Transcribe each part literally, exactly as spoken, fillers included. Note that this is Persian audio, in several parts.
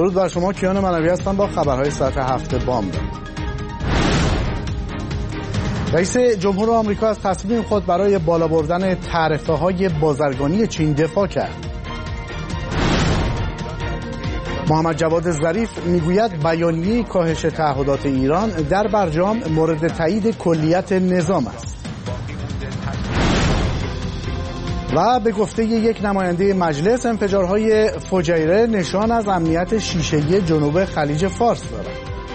درود بر شما. کیان منوی هستم با خبرهای ساعت هفت بامداد. رئیس جمهور آمریکا از تصمیم خود برای بالا بردن تعرفه‌های بازرگانی چین دفاع کرد. محمد جواد ظریف میگوید بیانیه کاهش تعهدات ایران در برجام مورد تایید کلیت نظام است. و به گفته یک نماینده مجلس انفجارهای فجیره نشان از امنیت شیشه‌ای جنوب خلیج فارس دارد.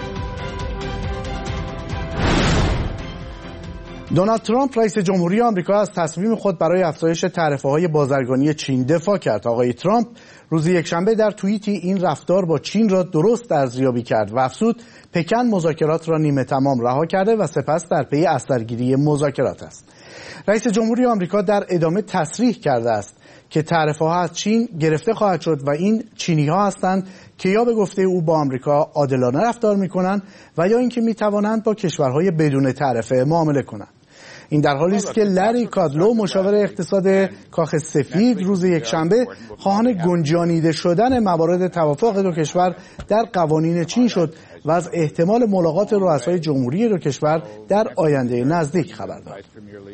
دونالد ترامپ رئیس جمهوری آمریکا از تصمیم خود برای افزایش تعرفه‌های بازرگانی چین دفاع کرد. آقای ترامپ روز یکشنبه در توییتی این رفتار با چین را درست ارزیابی کرد و افزود پکن مذاکرات را نیمه تمام رها کرده و سپس در پی اثرگیری مذاکرات است. رئیس جمهوری آمریکا در ادامه تصریح کرده است که تعرفه‌ها از چین گرفته خواهد شد و این چینی‌ها هستند که یا به گفته او با آمریکا عادلانه رفتار می‌کنند و یا اینکه می‌توانند با کشورهای بدون تعرفه معامله کنند. این در حالی است که لری کادلو مشاور اقتصاد کاخ سفید روز یکشنبه خواهان گنجانیده شدن موارد توافق دو کشور در قوانین چین شد و از احتمال ملاقات رؤسای جمهوری دو کشور در آینده نزدیک خبر داد.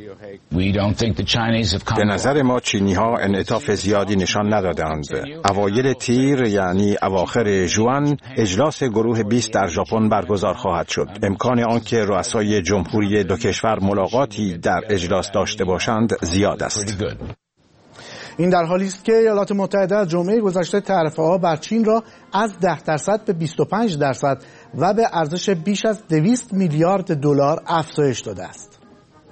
به نظر ما چینی ها انعطاف زیادی نشان ندادند. اوایل تیر یعنی اواخر ژوئن اجلاس گروه بیست در ژاپن برگزار خواهد شد. امکان آنکه رؤسای جمهوری دو کشور ملاقاتی در اجلاس داشته باشند زیاد است. این در حالی است که ایالات متحده از جمعه گذشته تعرفه‌ها بر چین را از ده درصد به بیست و پنج درصد و به ارزش بیش از دویست میلیارد دلار افزایش داده است.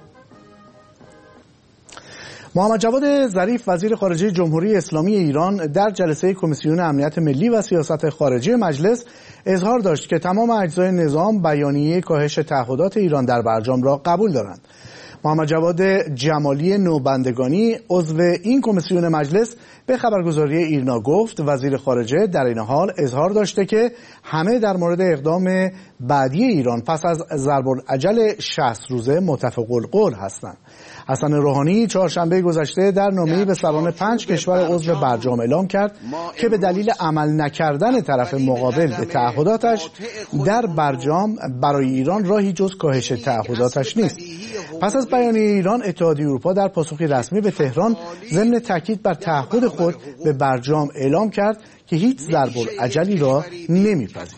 محمد جواد ظریف وزیر خارجه جمهوری اسلامی ایران در جلسه کمیسیون امنیت ملی و سیاست خارجی مجلس اظهار داشت که تمام اجزای نظام بیانیه کاهش تعهدات ایران در برجام را قبول دارند. محمد جواد جمالی نوبندگانی عضو این کمیسیون مجلس به خبرگزاری ایرنا گفت وزیر خارجه در این حال اظهار داشته که همه در مورد اقدام بعدی ایران پس از ضرب‌الاجل شصت روزه متفق القول هستند. حسن روحانی چهارشنبه گذشته در نامه‌ای به سران پنج کشور عضو برجام اعلام کرد که به دلیل عمل نکردن طرف مقابل به تعهداتش در برجام برای ایران راهی جز کاهش تعهداتش نیست. پس از بیانیه ایران، اتحادیه اروپا در پاسخی رسمی به تهران ضمن تاکید بر تعهد خود به برجام اعلام کرد که هیچ ضرب‌الاجلی را نمی‌پذیرد.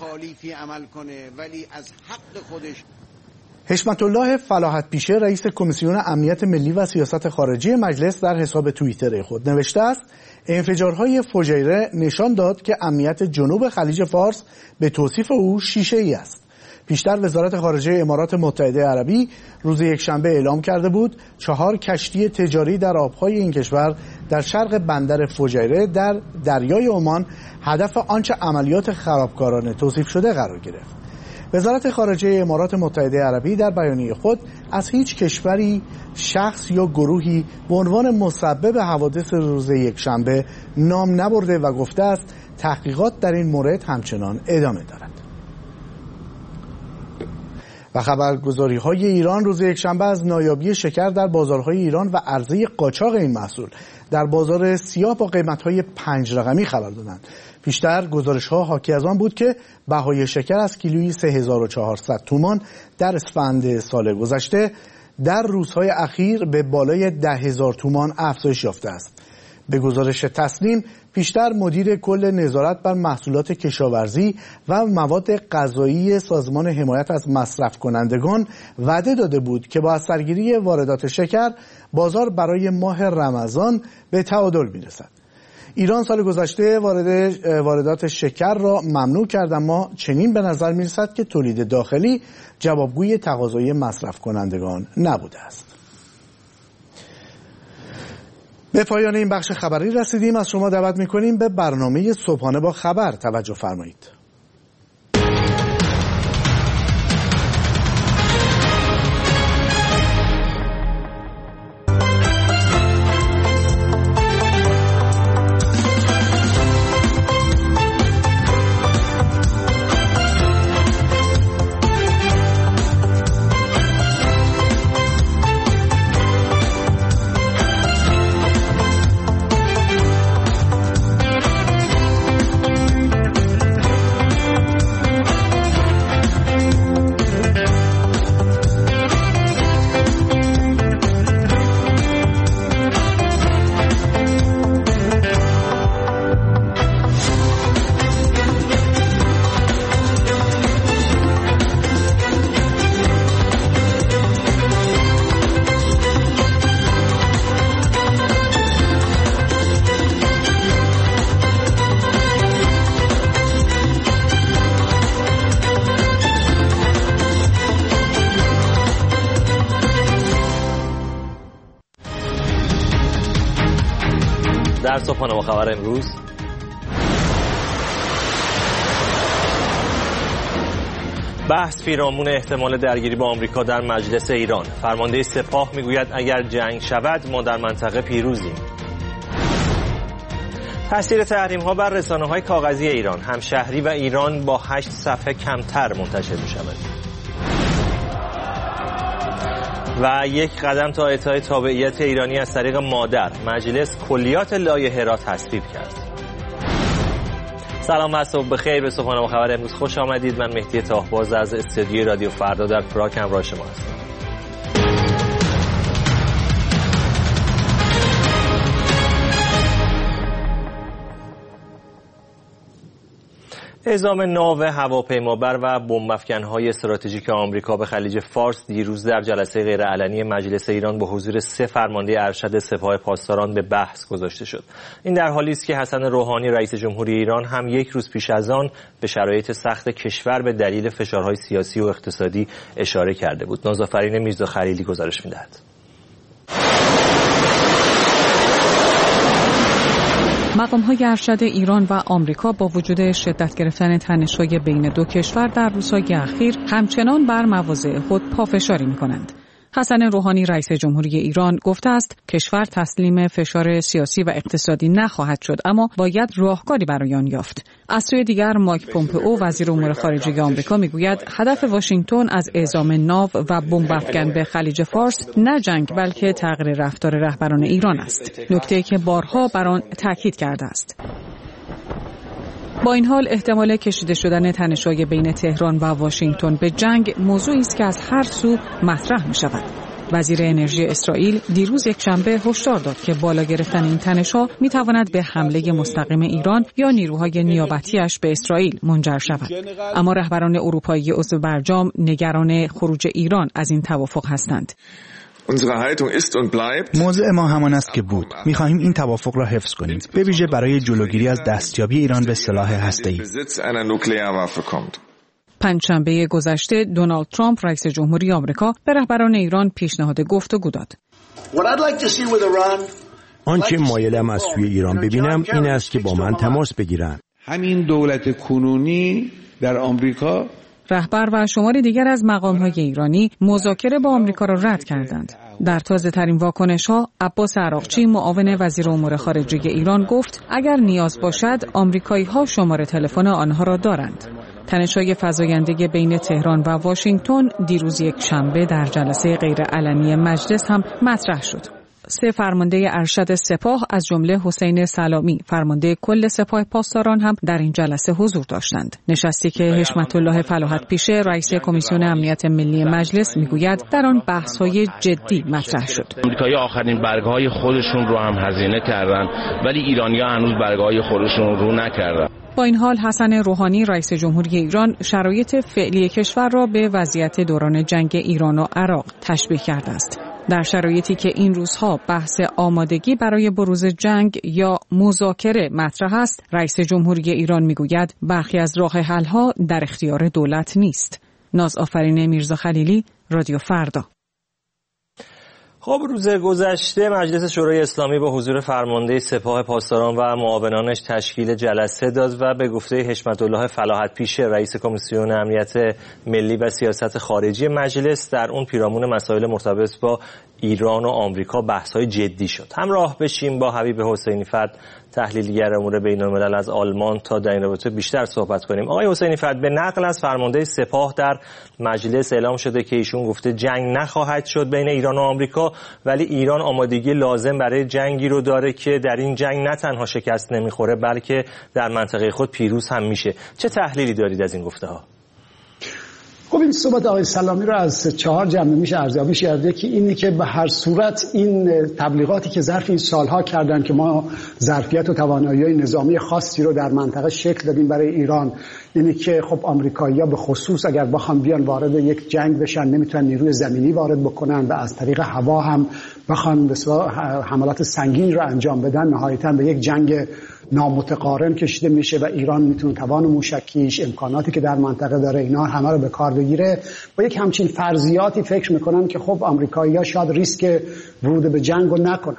حشمت الله فلاحت پیشه رئیس کمیسیون امنیت ملی و سیاست خارجی مجلس در حساب توییتر خود نوشته است انفجارهای فجیره نشان داد که امنیت جنوب خلیج فارس به توصیف او شیشه‌ای است. پیشتر وزارت خارجه امارات متحده عربی روز یکشنبه اعلام کرده بود چهار کشتی تجاری در آبهای این کشور در شرق بندر فجیره در دریای عمان هدف آنچه عملیات خرابکارانه توصیف شده قرار گرفت. وزارت خارجه امارات متحده عربی در بیانیه خود از هیچ کشوری، شخص یا گروهی به عنوان مسبب حوادث روز یکشنبه نام نبرده و گفته است تحقیقات در این مورد همچنان ادامه دارد. و خبرگزاری‌های ایران روز یکشنبه از نایابی شکر در بازارهای ایران و عرضه قاچاق این محصول در بازار سیاه با قیمت‌های پنج رقمی خبر دادند. پیشتر گزارش‌ها حاکی از آن بود که بهای شکر از کیلویی سه هزار و چهارصد تومان در اسفند سال گذشته در روزهای اخیر به بالای ده هزار تومان افزایش یافته است. به گزارش تسنیم، پیشتر مدیر کل نظارت بر محصولات کشاورزی و مواد غذایی سازمان حمایت از مصرف کنندگان وعده داده بود که با اثرگیری واردات شکر بازار برای ماه رمضان به تعادل می‌رسد. ایران سال گذشته وارد واردات شکر را ممنوع کرد، اما چنین به نظر می‌رسد که تولید داخلی جوابگوی تقاضای مصرف کنندگان نبوده است. به پایان این بخش خبری رسیدیم. از شما دعوت می‌کنیم به برنامه صبحانه با خبر توجه فرمایید. در صبحانه با خبر امروز، بحث پیرامون احتمال درگیری با آمریکا در مجلس ایران. فرمانده سپاه میگوید اگر جنگ شود ما در منطقه پیروزیم. تاثیر تحریم‌ها بر رسانه‌های کاغذی ایران. همشهری و ایران با هشت صفحه کمتر منتشر می‌شود. و یک قدم تا اعطای تابعیت ایرانی از طریق مادر. مجلس کلیات لایحه را تصویب کرد. سلام و صبح بخیر. به صبحانه با خبر امروز خوش آمدید. من مهدی تاهباز از استودیوی رادیو فردا در پراگ همراه شما هستم. اعزام ناو هواپیمابر و بمب‌افکن‌های استراتژیک آمریکا به خلیج فارس دیروز در جلسه غیرعلنی مجلس ایران با حضور سه فرمانده ارشد سپاه پاسداران به بحث گذاشته شد. این در حالی است که حسن روحانی رئیس جمهوری ایران هم یک روز پیش از آن به شرایط سخت کشور به دلیل فشارهای سیاسی و اقتصادی اشاره کرده بود. نازآفرین میرزا خلیلی گزارش می‌دهد. مقام‌های ارشد ایران و آمریکا با وجود شدت گرفتن تنش‌های بین دو کشور در روزهای اخیر همچنان بر مواضع خود پافشاری می‌کنند. حسن روحانی رئیس جمهوری ایران گفته است کشور تسلیم فشار سیاسی و اقتصادی نخواهد شد، اما باید راهکاری برای آن یافت. از سوی دیگر مایک پومپئو وزیر امور خارجه آمریکا میگوید هدف واشنگتن از اعزام ناو و بمب‌افکن به خلیج فارس نه جنگ بلکه تغییر رفتار رهبران ایران است، نکته‌ای که بارها بر آن تاکید کرده است. با این حال احتمال کشیده شدن تنش‌های بین تهران و واشنگتن به جنگ موضوعی است که از هر سو مطرح می‌شود. وزیر انرژی اسرائیل دیروز یکشنبه هشدار داد که بالا گرفتن این تنش‌ها می‌تواند به حمله مستقیم ایران یا نیروهای نیابتی‌اش به اسرائیل منجر شود. اما رهبران اروپایی عضو برجام نگران خروج ایران از این توافق هستند. موضع ما همان است که بود. می‌خواهیم این توافق را حفظ کنیم، به ویژه برای جلوگیری از دستیابی ایران به سلاح هسته‌ای. پنجشنبه گذشته دونالد ترامپ رئیس جمهوری آمریکا به رهبران ایران پیشنهاد گفتگو داد. آنچه مایلم از سوی ایران ببینم این است که با من تماس بگیرند. همین دولت کنونی در آمریکا. رهبر و شماری دیگر از مقام‌های ایرانی مذاکره با آمریکا را رد کردند. در تازه‌ترین واکنش‌ها عباس عراقچی معاون وزیر امور خارجه ایران گفت اگر نیاز باشد آمریکایی‌ها شماره تلفن آنها را دارند. تنش‌های فزاینده بین تهران و واشنگتن دیروز یک شنبه در جلسه غیرعلنی مجلس هم مطرح شد. سه فرمانده ارشد سپاه از جمله حسین سلامی فرمانده کل سپاه پاسداران هم در این جلسه حضور داشتند. نشستی که حشمت الله فلاحت پیشه رئیس کمیسیون امنیت ملی مجلس میگوید در آن بحث‌های جدی مطرح شد. آمریکایی‌ها آخرین برگه‌های خودشون رو هم هزینه کردن ولی ایرانی‌ها هنوز برگه‌های خودشون رو نکردن. با این حال حسن روحانی رئیس جمهوری ایران شرایط فعلی کشور را به وضعیت دوران جنگ ایران و عراق تشبیه کرده است. در شرایطی که این روزها بحث آمادگی برای بروز جنگ یا مذاکره مطرح است، رئیس جمهوری ایران میگوید برخی از راه حل‌ها در اختیار دولت نیست. نازآفرین میرزا خلیلی، رادیو فردا. خب روز گذشته مجلس شورای اسلامی با حضور فرمانده سپاه پاسداران و معاونانش تشکیل جلسه داد و به گفته حشمت الله فلاحت پیشه رئیس کمیسیون امنیت ملی و سیاست خارجی مجلس در اون پیرامون مسائل مرتبط با ایران و آمریکا بحث‌های جدی شد. همراه بشیم با حبیب حسینی فر تحلیلگر امور بین‌الملل از آلمان تا در این رابطه بیشتر صحبت کنیم. آقای حسینی فر، به نقل از فرمانده سپاه در مجلس اعلام شده که ایشون گفته جنگ نخواهد شد بین ایران و آمریکا، ولی ایران آمادگی لازم برای جنگی رو داره که در این جنگ نه تنها شکست نمیخوره بلکه در منطقه خود پیروز هم میشه. چه تحلیلی دارید از این گفته‌ها؟ خب این صحبت آقای سلامی رو از چهار جنبه میشه ارزیابی کرده که اینی که به هر صورت این تبلیغاتی که ظرف این سالها کردن که ما ظرفیت و توانایی نظامی خاصی رو در منطقه شکل دادیم برای ایران، اینی که خب آمریکایی‌ها به خصوص اگر بخوام بیان وارد یک جنگ بشن نمیتونن نیروی زمینی وارد بکنن و از طریق هوا هم بخوان به حملات سنگین رو انجام بدن، نهایتاً به یک جنگ نامتقارن کشیده میشه و ایران میتونه توان موشکیش، امکاناتی که در منطقه داره، اینا همه رو به کار بگیره. با یک همچین فرضیاتی فکر میکنن که خب آمریکایی‌ها شاید ریسک ورود به جنگ رو نکنن.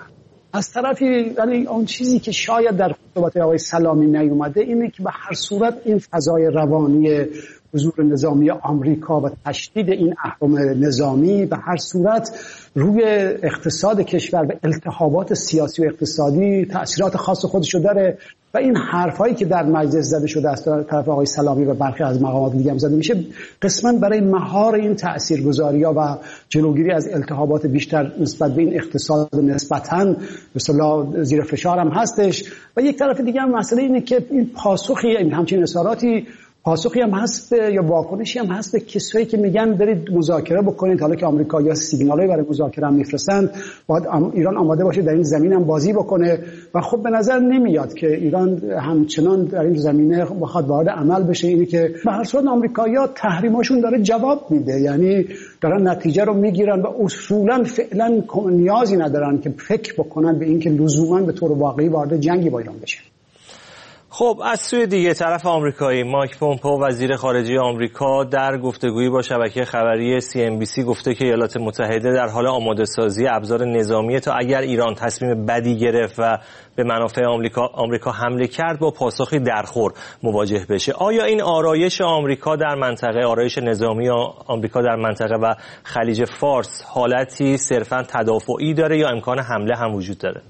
از طرفی ولی اون چیزی که شاید در خطبات آقای سلامی نیومده اینه که به هر صورت این فضای روانی حضور نظامی آمریکا و تشدید این اهرم نظامی به هر صورت روی اقتصاد کشور و التهابات سیاسی و اقتصادی تأثیرات خاص خودشو داره و این حرفایی که در مجلس زده شده از طرف آقای سلامی و برخی از مقامات دیگه هم زده میشه قسما برای مهار این تاثیرگذاری‌ها و جلوگیری از التهابات بیشتر نسبت به این اقتصاد نسبتاً به اصطلاح زیر فشار هم هستش و یک طرف دیگه هم مسئله اینه که این پاسخی همچین اظهاراتی پاسخی هم هست یا واکنشی هم هست به کسایی که میگن برید مذاکره بکنید، حالا که آمریکا یا سیگنالی برای مذاکره هم میفرستند باید ایران آماده باشه در این زمین هم بازی بکنه و خب به نظر نمیاد که ایران همچنان در این زمینه بخواد وارد عمل بشه. اینی که به هر صورت آمریکایی‌ها تحریماشون داره جواب میده، یعنی دارن نتیجه رو میگیرن و اصولا فعلا نیازی ندارن که فکر بکنن به اینکه لزوما به طور واقعی وارد جنگی با ایران بشه. خب از سوی دیگه طرف آمریکایی مایک پومپئو وزیر خارجه آمریکا در گفتگویی با شبکه خبری سی ام بی سی گفته که ایالات متحده در حال آماده سازی ابزار نظامی تا اگر ایران تصمیم بدی گرفت و به منافع آمریکا آمریکا حمله کرد با پاسخی درخور مواجه بشه. آیا این آرایش آمریکا در منطقه، آرایش نظامی آمریکا در منطقه و خلیج فارس حالتی صرفاً تدافعی داره یا امکان حمله هم وجود داره؟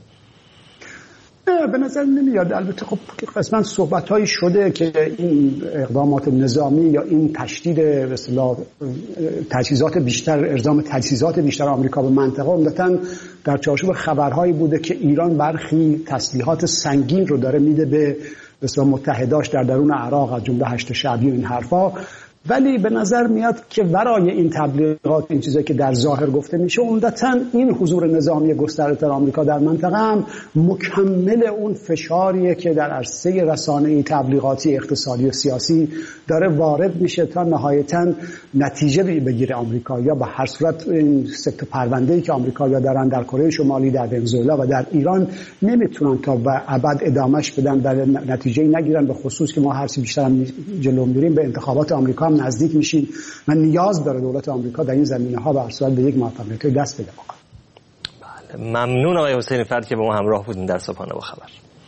به نظر نمیاد. البته خب قسما صحبت‌هایی شده که این اقدامات نظامی یا این تشدید به اصطلاح تجهیزات بیشتر، ارزام تجهیزات بیشتر آمریکا به منطقه عمدتاً در چارچوب خبرهایی بوده که ایران برخی تسلیحات سنگین رو داره میده به به اصطلاح متحداش در درون عراق از جمله هشت شعبی و این حرفا. ولی به نظر میاد که ورای این تبلیغات، این چیزایی که در ظاهر گفته میشه، عمدتاً این حضور نظامی گسترده آمریکا در منطقه هم مکمل اون فشاریه که در عرصه رسانه‌ای، تبلیغاتی، اقتصادی و سیاسی داره وارد میشه تا نهایتاً نتیجه بگیره آمریکا. یا به هر صورت این سکت پرونده‌ای که آمریکایی‌ها دارن در کره شمالی، در ونزوئلا و در ایران نمیتونن تا به ابد ادامهش بدن، در نتیجه‌ای نگیرن، به خصوص که ما هر چی بیشتر جلو میریم به انتخابات آمریکا نزدیک میشیم و نیاز داره دولت آمریکا در این زمینه‌ها به هر صورت به یک موفقیت دست پیدا کنه. بله، ممنون آقای حسینی فرد که با ما همراه بودین در صبحانه با خبر.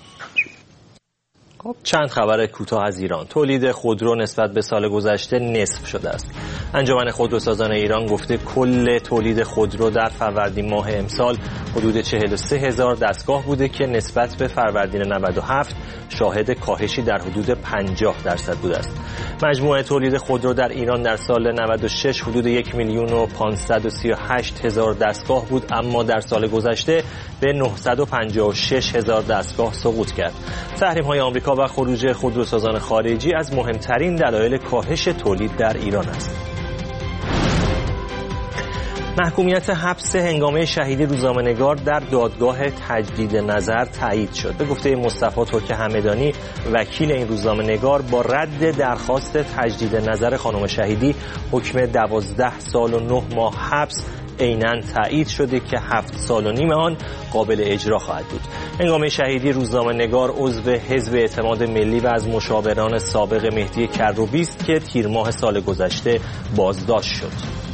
خب چند خبر کوتاه از ایران. تولید خودرو نسبت به سال گذشته نصف شده است. انجمن خودروسازان ایران گفته کل تولید خودرو در فروردین ماه امسال حدود چهل و سه هزار دستگاه بوده که نسبت به فروردین نود و هفت شاهد کاهشی در حدود پنجاه درصد بوده است. مجموع تولید خودرو در ایران در سال نود و شش حدود یک میلیون و پانصد و سی و هشت هزار دستگاه بود، اما در سال گذشته به نهصد و پنجاه و شش هزار دستگاه سقوط کرد. تحریم‌های آمریکا و خروج خودروسازان خارجی از مهمترین دلایل کاهش تولید در ایران است. محکومیت حبس هنگامه شهیدی روزنامه‌نگار در دادگاه تجدید نظر تایید شد. به گفته مصطفی ترک همدانی وکیل این روزنامه‌نگار، با رد درخواست تجدید نظر خانم شهیدی حکم دوازده سال و نه ماه حبس عیناً تایید شده که هفت سال و نیم آن قابل اجرا خواهد بود. هنگامه شهیدی روزنامه‌نگار عضو حزب اعتماد ملی و از مشاوران سابق مهدی کروبی است که تیر ماه سال گذشته بازداشت شد.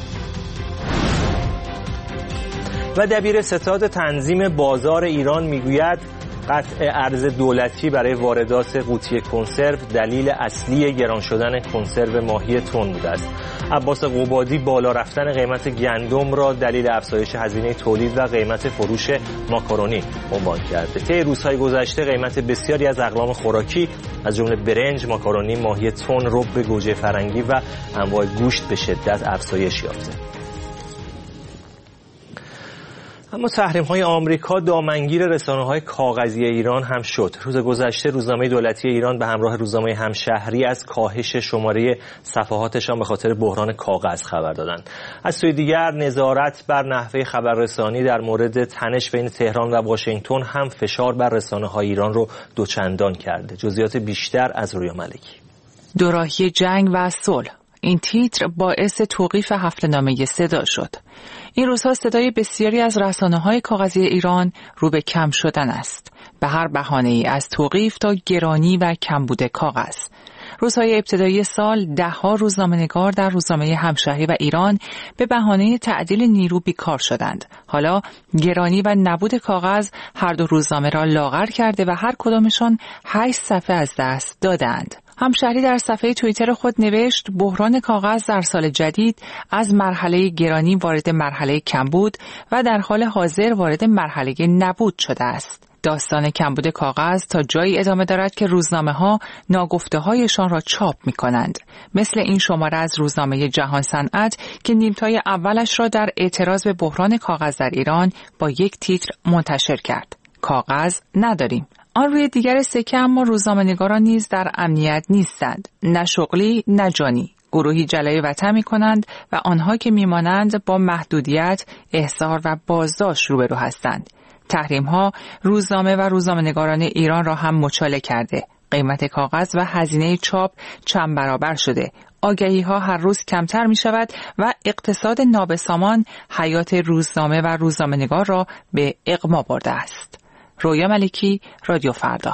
و دبیر ستاد تنظیم بازار ایران میگوید قطع ارز دولتی برای واردات قوطی کنسرو دلیل اصلی گران شدن کنسرو ماهی تن بوده است. عباس قبادی بالا رفتن قیمت گندم را دلیل افزایش هزینه تولید و قیمت فروش ماکارونی عنوان کرده. طی روزهای گذشته قیمت بسیاری از اقلام خوراکی از جمله برنج، ماکارونی، ماهی تن، رب گوجه فرنگی و انواع گوشت به شدت افزایش یافته. اما تحریم‌های آمریکا دامنگیر رسانه‌های کاغذی ایران هم شد. روز گذشته روزنامه دولتی ایران به همراه روزنامه همشهری از کاهش شماره صفحاتشان به خاطر بحران کاغذ خبر دادند. از سوی دیگر نظارت بر نحوه خبررسانی در مورد تنش بین تهران و واشنگتن هم فشار بر رسانه‌های ایران رو دوچندان کرده. جزئیات بیشتر از رویا ملکی. دوراهی جنگ و صلح، این تیتر باعث توقیف حفله‌نامه صدا شد. این روزها صدای بسیاری از رسانه‌های کاغذی ایران رو به کم شدن است. به هر بهانه‌ای از توقیف تا گرانی و کمبود کاغذ. روزهای ابتدایی سال ده‌ها روزنامه‌نگار در روزنامه همشهری و ایران به بهانه تعدیل نیرو بیکار شدند. حالا گرانی و نبود کاغذ هر دو روزنامه را لاغر کرده و هر کدامشان هشت صفحه از دست دادند. همشهری در صفحه توییتر خود نوشت بحران کاغذ در سال جدید از مرحله گرانی وارد مرحله کمبود و در حال حاضر وارد مرحله نبود شده است. داستان کمبود کاغذ تا جایی ادامه دارد که روزنامه ها ناگفته هایشان را چاپ می کنند. مثل این شماره از روزنامه جهان صنعت که نیمتای اولش را در اعتراض به بحران کاغذ در ایران با یک تیتر منتشر کرد: کاغذ نداریم. آن روی دیگر سکه اما روزنامه‌نگاران نیز در امنیت نیستند، نه شغلی نه جانی. گروهی جلای وطن می کنند و آنها که می مانند با محدودیت، احضار و بازداشت روبرو هستند. تحریم ها روزنامه و روزنامه‌نگاران ایران را هم مچاله کرده. قیمت کاغذ و هزینه چاپ چند برابر شده. آگهی ها هر روز کمتر می شود و اقتصاد نابسامان حیات روزنامه و روزنامه‌نگار را به اغما برده است. رویا ملکی، رادیو فردا.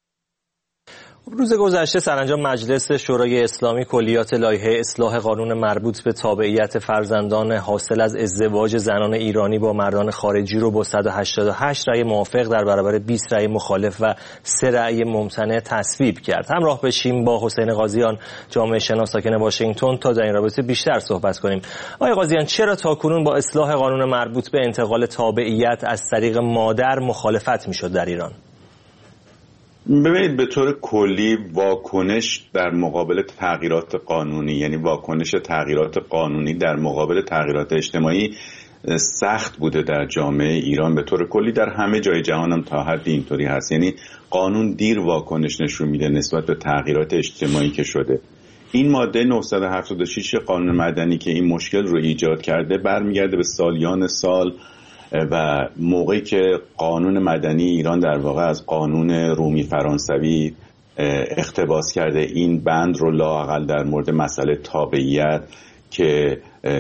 روز گذشته سرانجام مجلس شورای اسلامی کلیات لایحه اصلاح قانون مربوط به تابعیت فرزندان حاصل از ازدواج زنان ایرانی با مردان خارجی رو با صد و هشتاد و هشت رأی موافق در برابر بیست رأی مخالف و سه رأی ممتنع تصویب کرد. همراه بشیم با حسین قاضیان، جامعه شناس ساکن واشنگتن، تا در این رابطه بیشتر صحبت کنیم. آقای قاضیان، چرا تاکنون با اصلاح قانون مربوط به انتقال تابعیت از طریق مادر مخالفت میشد در ایران؟ ببینید، به طور کلی واکنش در مقابل تغییرات قانونی، یعنی واکنش تغییرات قانونی در مقابل تغییرات اجتماعی سخت بوده در جامعه ایران. به طور کلی در همه جای جهان هم تا حدی اینطوری هست. یعنی قانون دیر واکنش نشون میده نسبت به تغییرات اجتماعی که شده. این ماده نهصد و هفتاد و شش قانون مدنی که این مشکل رو ایجاد کرده برمیگرده به سالیان سال و موقعی که قانون مدنی ایران در واقع از قانون رومی فرانسوی اقتباس کرده این بند رو لااقل در مورد مسئله تابعیت که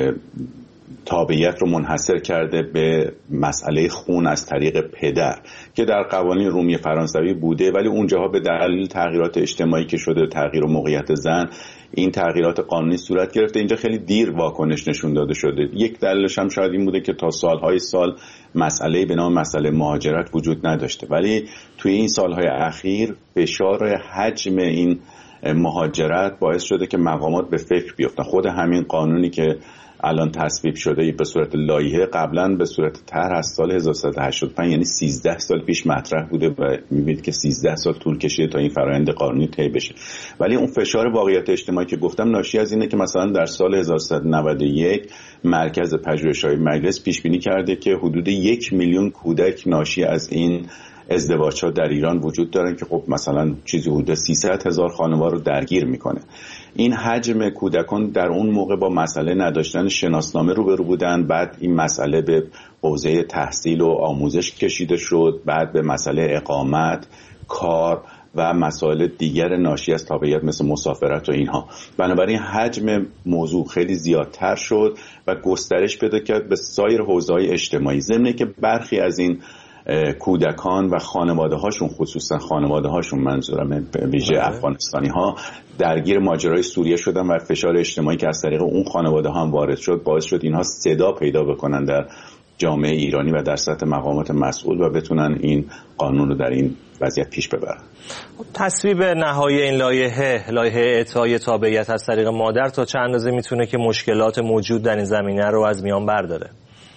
تابعیت رو منحصر کرده به مسئله خون از طریق پدر که در قوانین رومی فرانسوی بوده، ولی اونجاها به دلیل تغییرات اجتماعی که شده، تغییر موقعیت زن، این تغییرات قانونی صورت گرفته. اینجا خیلی دیر واکنش نشون داده شده. یک دلیلش هم شاید این بوده که تا سالهای سال مسئله به نام مسئله مهاجرت وجود نداشته، ولی توی این سالهای اخیر فشار حجم این مهاجرت باعث شده که مقامات به فکر بیفتن. خود همین قانونی که الان تصویب شده به صورت لایحه قبلا به صورت طرح از سال هزار و سیصد و هشتاد و پنج، یعنی سیزده سال پیش مطرح بوده و می‌بینید که سیزده سال طول کشیده تا این فرآیند قانونی طی بشه. ولی اون فشار واقعیت اجتماعی که گفتم ناشی از اینه که مثلا در سال هزار و سیصد و نود و یک مرکز پژوهش‌های مجلس پیش بینی کرده که حدود یک میلیون کودک ناشی از این ازدواج‌ها در ایران وجود دارن که خب مثلا چیزی حدود سیصد هزار خانواده رو درگیر میکنه. این حجم کودکان در اون موقع با مسئله نداشتن شناسنامه روبرو بودن، بعد این مسئله به حوزه تحصیل و آموزش کشیده شد، بعد به مسئله اقامت، کار و مسائل دیگر ناشی از تابعیت مثل مسافرت و اینها. بنابراین حجم موضوع خیلی زیادتر شد و گسترش پیدا کرد به سایر حوزه‌های اجتماعی، ضمن که برخی از این کودکان و خانواده هاشون، خصوصا خانواده هاشون منظورم ویژه افغانستانی ها، درگیر ماجرای سوریه شدن و فشار اجتماعی که از طریق اون خانواده ها هم وارد شد باعث شد اینها صدا پیدا بکنن در جامعه ایرانی و در سطح مقامات مسئول و بتونن این قانون رو در این وضعیت پیش ببرن. تصویب نهایی این لایحه لایحه اعطای تابعیت از طریق مادر تا چند اندازه میتونه که مشکلات موجود در این زمینه رو از میان برداره؟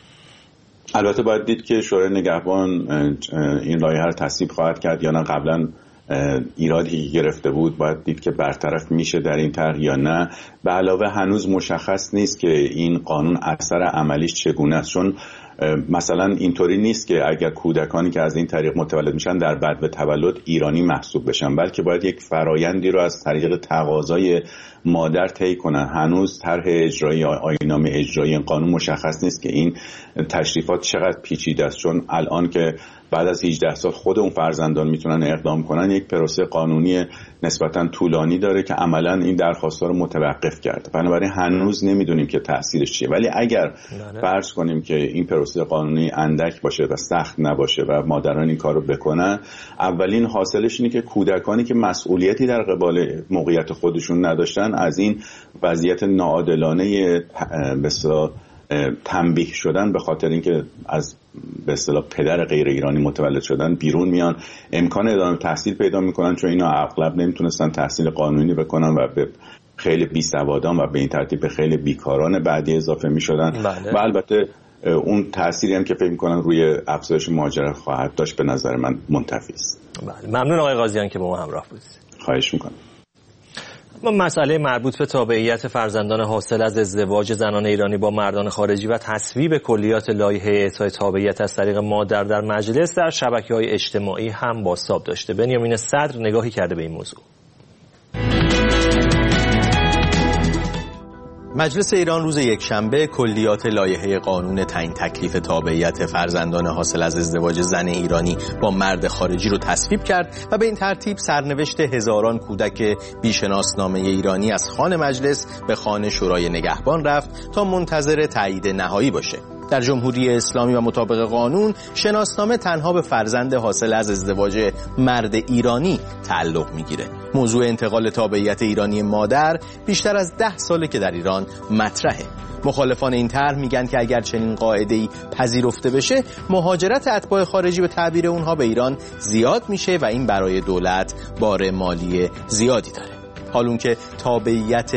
البته باید دید که شورای نگهبان این لایحه رو تصویب خواهد کرد یا نه. قبلا ایرادی که گرفته بود باید دید که برطرف میشه در این طرح یا نه. به علاوه هنوز مشخص نیست که این قانون اثر عملیش چگونه است، چون مثلا اینطوری نیست که اگر کودکانی که از این طریق متولد میشن در بدو تولد ایرانی محسوب بشن، بلکه باید یک فرایندی رو از طریق تقاضای مادر طی کنن. هنوز طرح اجرایی آیین‌نامه اجرایی این قانون مشخص نیست که این تشریفات چقدر پیچیده است، چون الان که بعد از هجده سال خود اون فرزندان میتونن اقدام کنن، یک پروسه قانونی نسبتا طولانی داره که عملا این درخواست‌ها رو متوقف کرده. بنابراین هنوز نمیدونیم که تاثیرش چیه، ولی اگر فرض کنیم که این پروسه قانونی اندک باشه و سخت نباشه و مادران این کارو بکنن، اولین حاصلش اینه که کودکانی که مسئولیتی در قبال موقعیت خودشون نداشتن از این وضعیت ناعادلانه بسیار تنبیه شدن به خاطر اینکه از به اصطلاح پدر غیر ایرانی متولد شدن بیرون میان، امکان ادامه تحصیل پیدا میکنن، چون اینا اغلب نمیتونستن تحصیل قانونی بکنن و به خیلی بیسوادان و به این ترتیب به خیلی بیکاران بعدی اضافه میشدن. بله. و البته اون تأثیری هم که فکر میکنن روی افزایش مهاجرت خواهد داشت به نظر من منتفی است. بله. ممنون آقای قاضیان که با ما همراه بودید. خواهش میکنم. ما مسئله مربوط به تابعیت فرزندان حاصل از ازدواج زنان ایرانی با مردان خارجی و تصویب کلیات لایحه اعطای تابعیت از طریق مادر در مجلس در شبکه‌های اجتماعی هم بازتاب داشته. بنیامین صدر نگاهی کرده به این موضوع. مجلس ایران روز یکشنبه کلیات لایحه قانون تعیین تکلیف تابعیت فرزندان حاصل از ازدواج زن ایرانی با مرد خارجی رو تصویب کرد و به این ترتیب سرنوشت هزاران کودک بیشناسنامه ایرانی از خوان مجلس به خوان شورای نگهبان رفت تا منتظر تایید نهایی باشه. در جمهوری اسلامی و مطابق قانون شناسنامه تنها به فرزند حاصل از ازدواج مرد ایرانی تعلق میگیره. موضوع انتقال تابعیت ایرانی مادر بیشتر از ده ساله که در ایران مطرحه. مخالفان این طرح میگن که اگر چنین قاعده‌ای پذیرفته بشه، مهاجرت اتباع خارجی به تعبیر اونها به ایران زیاد میشه و این برای دولت بار مالی زیادی داره. حالون که تابعیت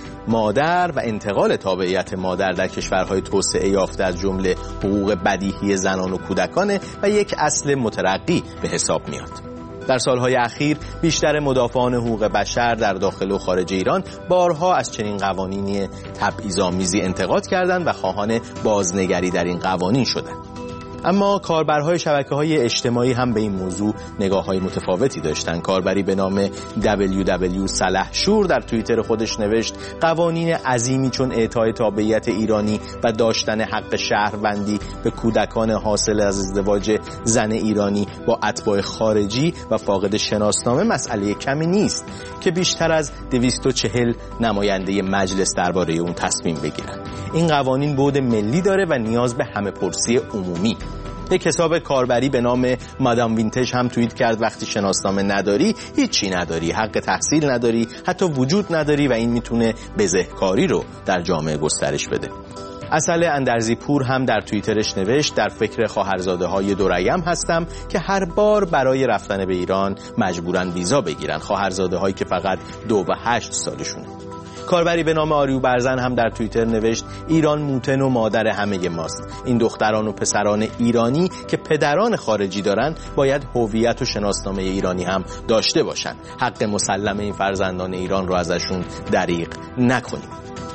مادر و انتقال تابعیت مادر در کشورهای توسعه یافته از جمله حقوق بدیهی زنان و کودکانه و یک اصل مترقی به حساب میاد. در سالهای اخیر بیشتر مدافعان حقوق بشر در داخل و خارج ایران بارها از چنین قوانینی تبعیض‌آمیزی انتقاد کردند و خواهان بازنگری در این قوانین شدند. اما کاربرهای شبکه‌های اجتماعی هم به این موضوع نگاه‌های متفاوتی داشتند. کاربری به نام دبلیو دبلیو صلح شور در توییتر خودش نوشت قوانین عظیمی چون اعطای تابعیت ایرانی و داشتن حق شهروندی به کودکان حاصل از ازدواج زن ایرانی با اتباع خارجی و فاقد شناسنامه مسئله کمی نیست که بیشتر از دویست و چهل نماینده مجلس درباره اون تصمیم بگیرن. این قوانین بعد ملی داره و نیاز به همه پرسی عمومی. یک حساب کاربری به نام مادام وینتج هم توییت کرد وقتی شناسنامه نداری هیچی نداری، حق تحصیل نداری، حتی وجود نداری و این میتونه بزهکاری رو در جامعه گسترش بده. اصل اندرزی پور هم در توییترش نوشت در فکر خواهرزاده های دوریم هستم که هر بار برای رفتن به ایران مجبورن ویزا بگیرن، خواهرزاده هایی که فقط دو و هشت سالشونه. کاربری به نام آریو برزن هم در توییتر نوشت ایران موتن و مادر همه ماست. این دختران و پسران ایرانی که پدران خارجی دارن باید هویت و شناسنامه ایرانی هم داشته باشن. حق مسلم این فرزندان ایران رو ازشون دریغ نکنیم.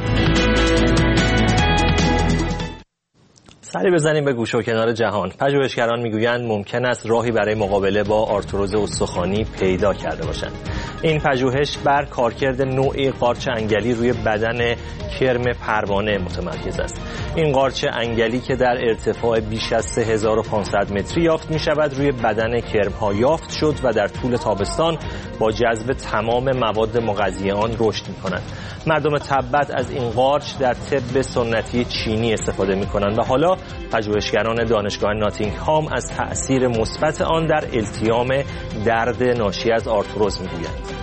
سری بزنیم به گوشه و کنار جهان. پژوهشگران میگویند ممکن است راهی برای مقابله با آرتروز استخوانی پیدا کرده باشند. این پژوهش بر کارکرد نوعی قارچ انگلی روی بدن کرم پروانه متمرکز است. این قارچ انگلی که در ارتفاع بیش از سه هزار و پانصد متری یافت می شود روی بدن کرم‌ها یافت شد و در طول تابستان با جذب تمام مواد مغذی آن رشد می کند. مردم تبت از این قارچ در طب سنتی چینی استفاده می کنند و حالا پژوهشگران دانشگاه ناتینگهام از تأثیر مثبت آن در التیام درد ناشی از آرتروز می گویند.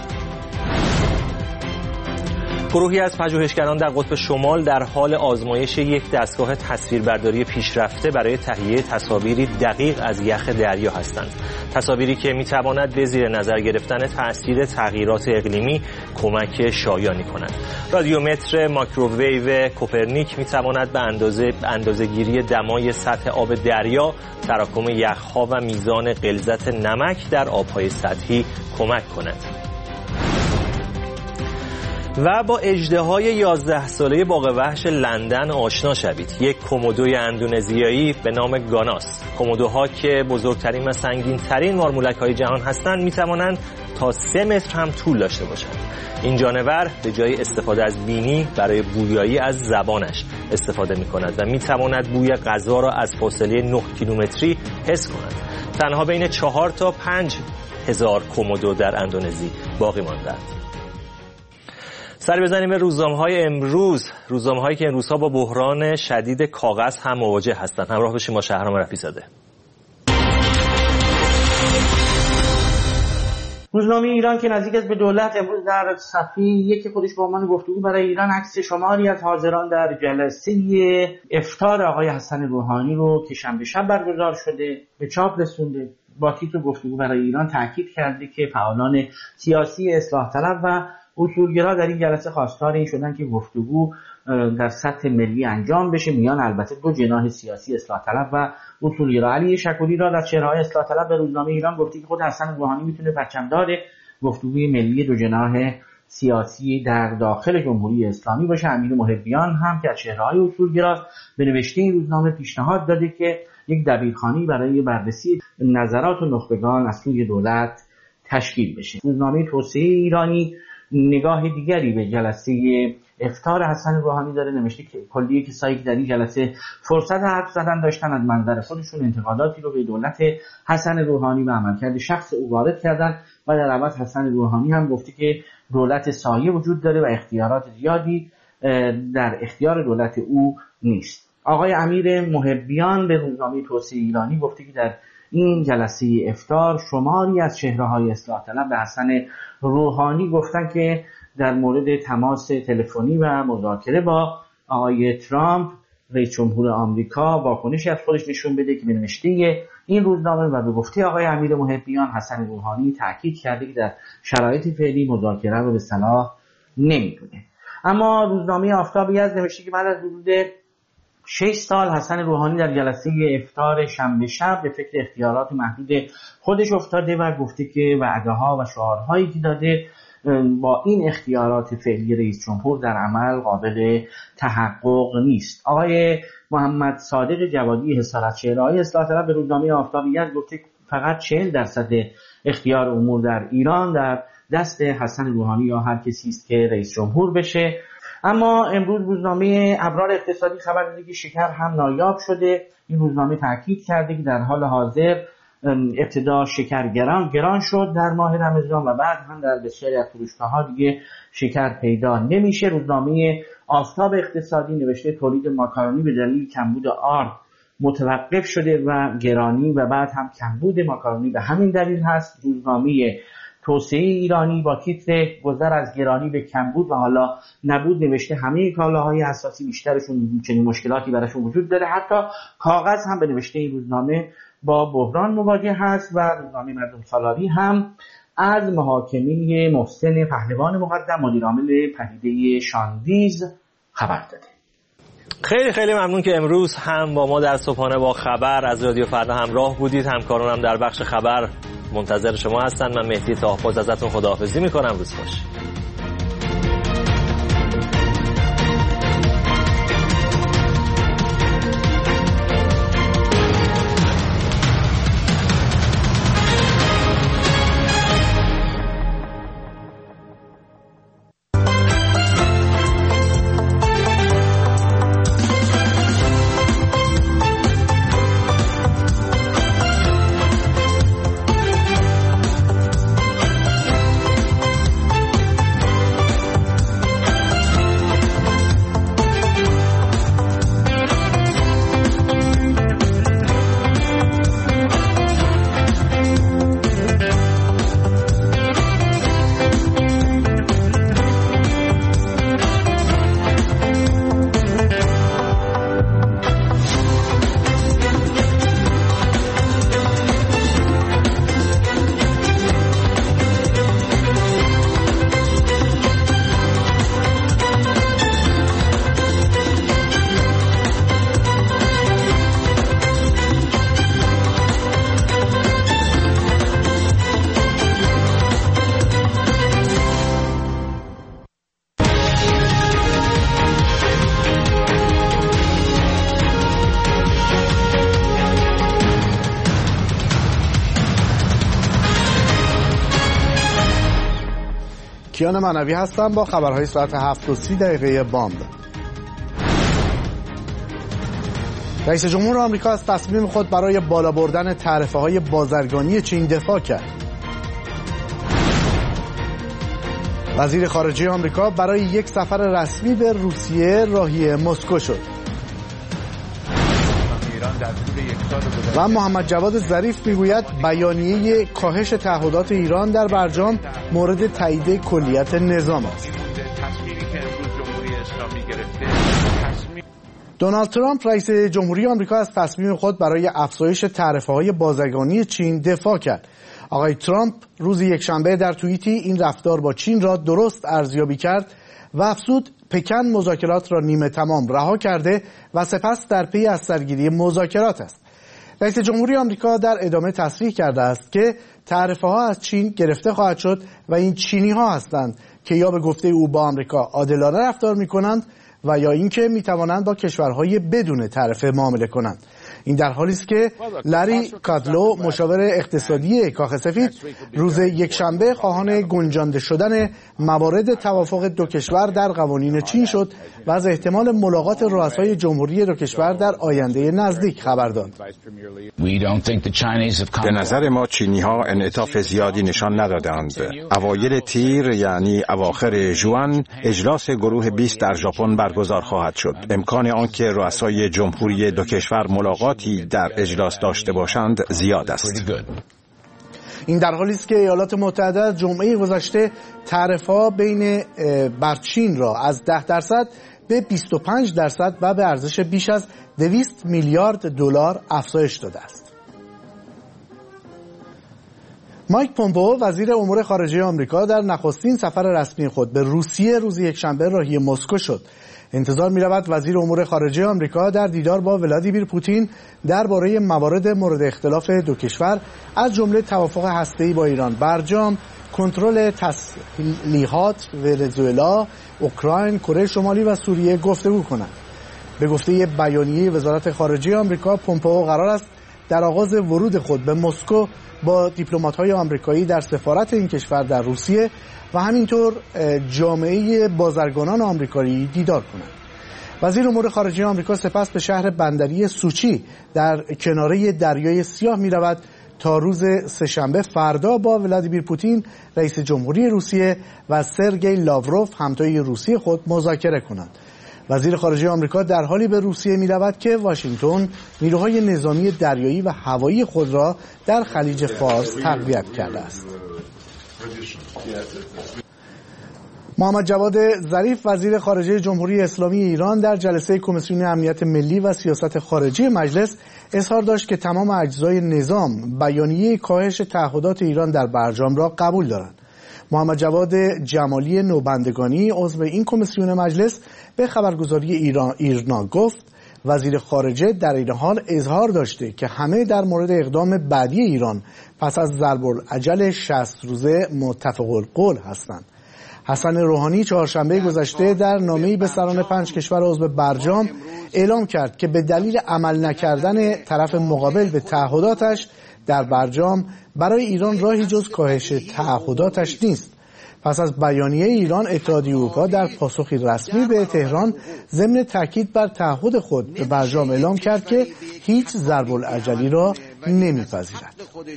گروهی از پژوهشگران در قطب شمال در حال آزمایش یک دستگاه تصویربرداری پیشرفته برای تهیه تصاویری دقیق از یخ دریا هستند. تصاویری که می‌تواند به زیر نظر گرفتن تأثیر تغییرات اقلیمی کمک شایانی کند. رادیومتر مایکروویو کوپرنیک می‌تواند به اندازه اندازه‌گیری دمای سطح آب دریا، تراکم یخ‌ها و میزان غلظت نمک در آب‌های سطحی کمک کند. و با اژدهای یازده ساله باغ وحش لندن آشنا شوید. یک کومودوی اندونزیایی به نام گاناس. کومودوها که بزرگترین و سنگین‌ترین مارمولک‌های جهان هستند می‌توانند تا سه متر هم طول داشته باشند. این جانور به جای استفاده از بینی برای بویایی از زبانش استفاده می‌کند و می‌تواند بوی غذا را از فاصله نه کیلومتری حس کند. تنها بین چهار تا پنج هزار کومودو در اندونزی باقی ماندند. سر بزنیم به روزنامه‌های امروز، روزنامه‌هایی که این روزها با بحران شدید کاغذ هم مواجه هستند. همراه بشیم با شهرام رفیع‌زاده. روزنامه ایران که نزدیک است به دولت امروز در صفحه یک خودش با عنوان گفتگو برای ایران عکس شماری از حاضران در جلسه افطار آقای حسن روحانی رو که شنبه شب برگزار شده به چاپ رسونده. با تیتر گفتگو برای ایران تاکید کرده که فعالان سیاسی اصلاح طلب و اصولگرا در این جلسه خواستار این شدن که گفتگو در سطح ملی انجام بشه میان البته دو جناح سیاسی اصلاح طلب و اصولگرا. علی شکوری را از چهره‌های اصلاح طلب به روزنامه ایران گفته که خود حسن روحانی میتونه پرچمدار گفتگوی ملی دو جناح سیاسی در داخل جمهوری اسلامی باشه. امیر محبیان هم که از چهره‌های اصولگرا به نوشته این روزنامه پیشنهاد داده که یک دبیرخانه‌ای برای بررسی نظرات و نخبگان از سوی دولت تشکیل بشه. روزنامه توسعه ایرانی نگاه دیگری به جلسه افطار حسن روحانی داره. نوشته که کلیه کسایی که در این جلسه فرصت حرف زدن داشتن از منظر خودشون انتقاداتی رو به دولت حسن روحانی و عملکرد شخص او وارد کردن و در عوض حسن روحانی هم گفته که دولت سایه وجود داره و اختیارات زیادی در اختیار دولت او نیست. آقای امیر محبیان به روزنامه توسعه ایرانی گفته که در این جلسه افطار شماری از چهره‌های اصلاح طلب به حسن روحانی گفتن که در مورد تماس تلفنی و مذاکره با آقای ترامپ رئیس جمهور آمریکا واکنشی از خودش نشون بده که به نوشته این روزنامه و به گفته آقای امیر محبیان حسن روحانی تاکید کرده که در شرایط فعلی مذاکره رو به صلاح نمیدونه. اما روزنامه آفتاب یزد نوشته که بعد از حدود شش سال حسن روحانی در جلسه افطار شنبه شب به فکر اختیارات محدود خودش افتاده و گفته که وعده‌ها و شعارهایی که داده با این اختیارات فعلی رئیس جمهور در عمل قابل تحقق نیست. آقای محمد صادق جوادی حسار از چهره‌های اصلاح طلب به روزنامه آفتاب یزد گفته فقط چهل درصد اختیار امور در ایران در دست حسن روحانی یا هر کسی است که رئیس جمهور بشه. اما امروز روزنامه ابرار اقتصادی خبر داده که شکر هم نایاب شده. این روزنامه تاکید کرده که در حال حاضر ابتدا شکر گران گران شد در ماه رمضان و بعد هم در بسیاری از فروشگاه‌ها دیگه شکر پیدا نمیشه. روزنامه آفتاب اقتصادی نوشته تولید ماکارونی به دلیل کمبود آرد متوقف شده و گرانی و بعد هم کمبود ماکارونی به همین دلیل هست. روزنامه توسعه ایرانی با تیتر گذر از گرانی به کمبود و حالا نبود نوشته همه کالاهای اساسی بیشترشون چنین مشکلاتی براشون وجود داره. حتی کاغذ هم به نوشته این روزنامه با بحران مواجه هست و روزنامه مردم سالاری هم از محاکمه محسن پهلوان مقدم مدیر عامل پدیده شاندیز خبر داده. خیلی خیلی ممنون که امروز هم با ما در صبحانه با خبر از رادیو فردا همراه بودید. همکارانم در بخش خبر منتظر شما هستن. من مهدی تحفظ ازتون خداحافظی میکنم. روز خوش. کیان معنوی هستم با خبرهای ساعت هفت و سی دقیقه باند. رئیس جمهور آمریکا از تصمیم خود برای بالا بردن تعرفه‌های بازرگانی چین دفاع کرد. وزیر خارجه آمریکا برای یک سفر رسمی به روسیه راهی مسکو شد. و محمد جواد ظریف میگوید بیانیه کاهش تعهدات ایران در برجام مورد تایید کلیت نظام است. دونالد ترامپ رئیس جمهوری آمریکا از تصمیم خود برای افزایش تعرفه‌های بازرگانی چین دفاع کرد. آقای ترامپ روز یکشنبه در توییتی این رفتار با چین را درست ارزیابی کرد و افزود پکن مذاکرات را نیمه تمام رها کرده و سپس در پی از سرگیری مذاکرات است. رئیس جمهوری آمریکا در ادامه تصریح کرده است که تعرفه‌ها از چین گرفته خواهد شد و این چینی‌ها هستند که یا به گفته او با آمریکا عادلانه رفتار می‌کنند و یا اینکه می‌توانند با کشورهای بدون تعرفه معامله کنند. این در حالی است که لری کادلو مشاور اقتصادی کاخ سفید روز یکشنبه خواهان گنجانده شدن موارد توافق دو کشور در قوانین چین شد و از احتمال ملاقات رؤسای جمهوری دو کشور در آینده نزدیک خبر داد. به نظر ما چینی ها انعطاف زیادی نشان ندادند. اوایل تیر یعنی اواخر ژوئن اجلاس گروه بیست در ژاپن برگزار خواهد شد. امکان آنکه رؤسای جمهوری دو کشور ملاقات در اجلاس داشته باشند زیاد است. این در حالی است که ایالات متحده از جمعه گذشته تعرفه‌ها بین بر چین را از ده درصد به بیست و پنج درصد و به ارزش بیش از دویست میلیارد دلار افزایش داده است. مایک پومپئو وزیر امور خارجه آمریکا در نخستین سفر رسمی خود به روسیه روز یکشنبه راهی مسکو شد. انتظار می رود وزیر امور خارجه آمریکا در دیدار با ولادیمیر پوتین درباره موارد مورد اختلاف دو کشور از جمله توافق هسته‌ای با ایران، برجام، کنترل تسلیحات، ونزوئلا، اوکراین، کره شمالی و سوریه گفتگو کنند. به گفته بیانیه وزارت خارجه آمریکا، پومپئو قرار است در آغاز ورود خود به مسکو با دیپلمات‌های آمریکایی در سفارت این کشور در روسیه و همینطور جامعه بازرگانان آمریکایی دیدار کنند. وزیر امور خارجه آمریکا سپس به شهر بندری سوچی در کناره دریای سیاه می رود تا روز سه‌شنبه فردا با ولادیمیر پوتین رئیس جمهوری روسیه و سرگئی لاوروف همتای روسی خود مذاکره کنند. وزیر خارجه آمریکا در حالی به روسیه می رود که واشنگتن نیروهای نظامی دریایی و هوایی خود را در خلیج فارس تقویت کرده است. محمد جواد ظریف وزیر خارجه جمهوری اسلامی ایران در جلسه کمیسیون امنیت ملی و سیاست خارجی مجلس اظهار داشت که تمام اجزای نظام بیانیه کاهش تعهدات ایران در برجام را قبول دارند. محمد جواد جمالی نوبندگانی عضو این کمیسیون مجلس به خبرگزاری ایران ایرنا گفت وزیر خارجه در این حال اظهار داشته که همه در مورد اقدام بعدی ایران پس از ضرب‌الاجل شصت روزه متفق القول هستند. حسن روحانی چهارشنبه گذشته در نامه‌ای به سران پنج کشور عضو برجام اعلام کرد که به دلیل عمل نکردن طرف مقابل به تعهداتش در برجام برای ایران راهی جز کاهش تعهداتش نیست. پس از بیانیه ایران، اتحادیه اروپا در پاسخی رسمی به تهران ضمن تاکید بر تعهد خود به برجام اعلام کرد که هیچ ضرب العجلی را نمی‌پذیرد.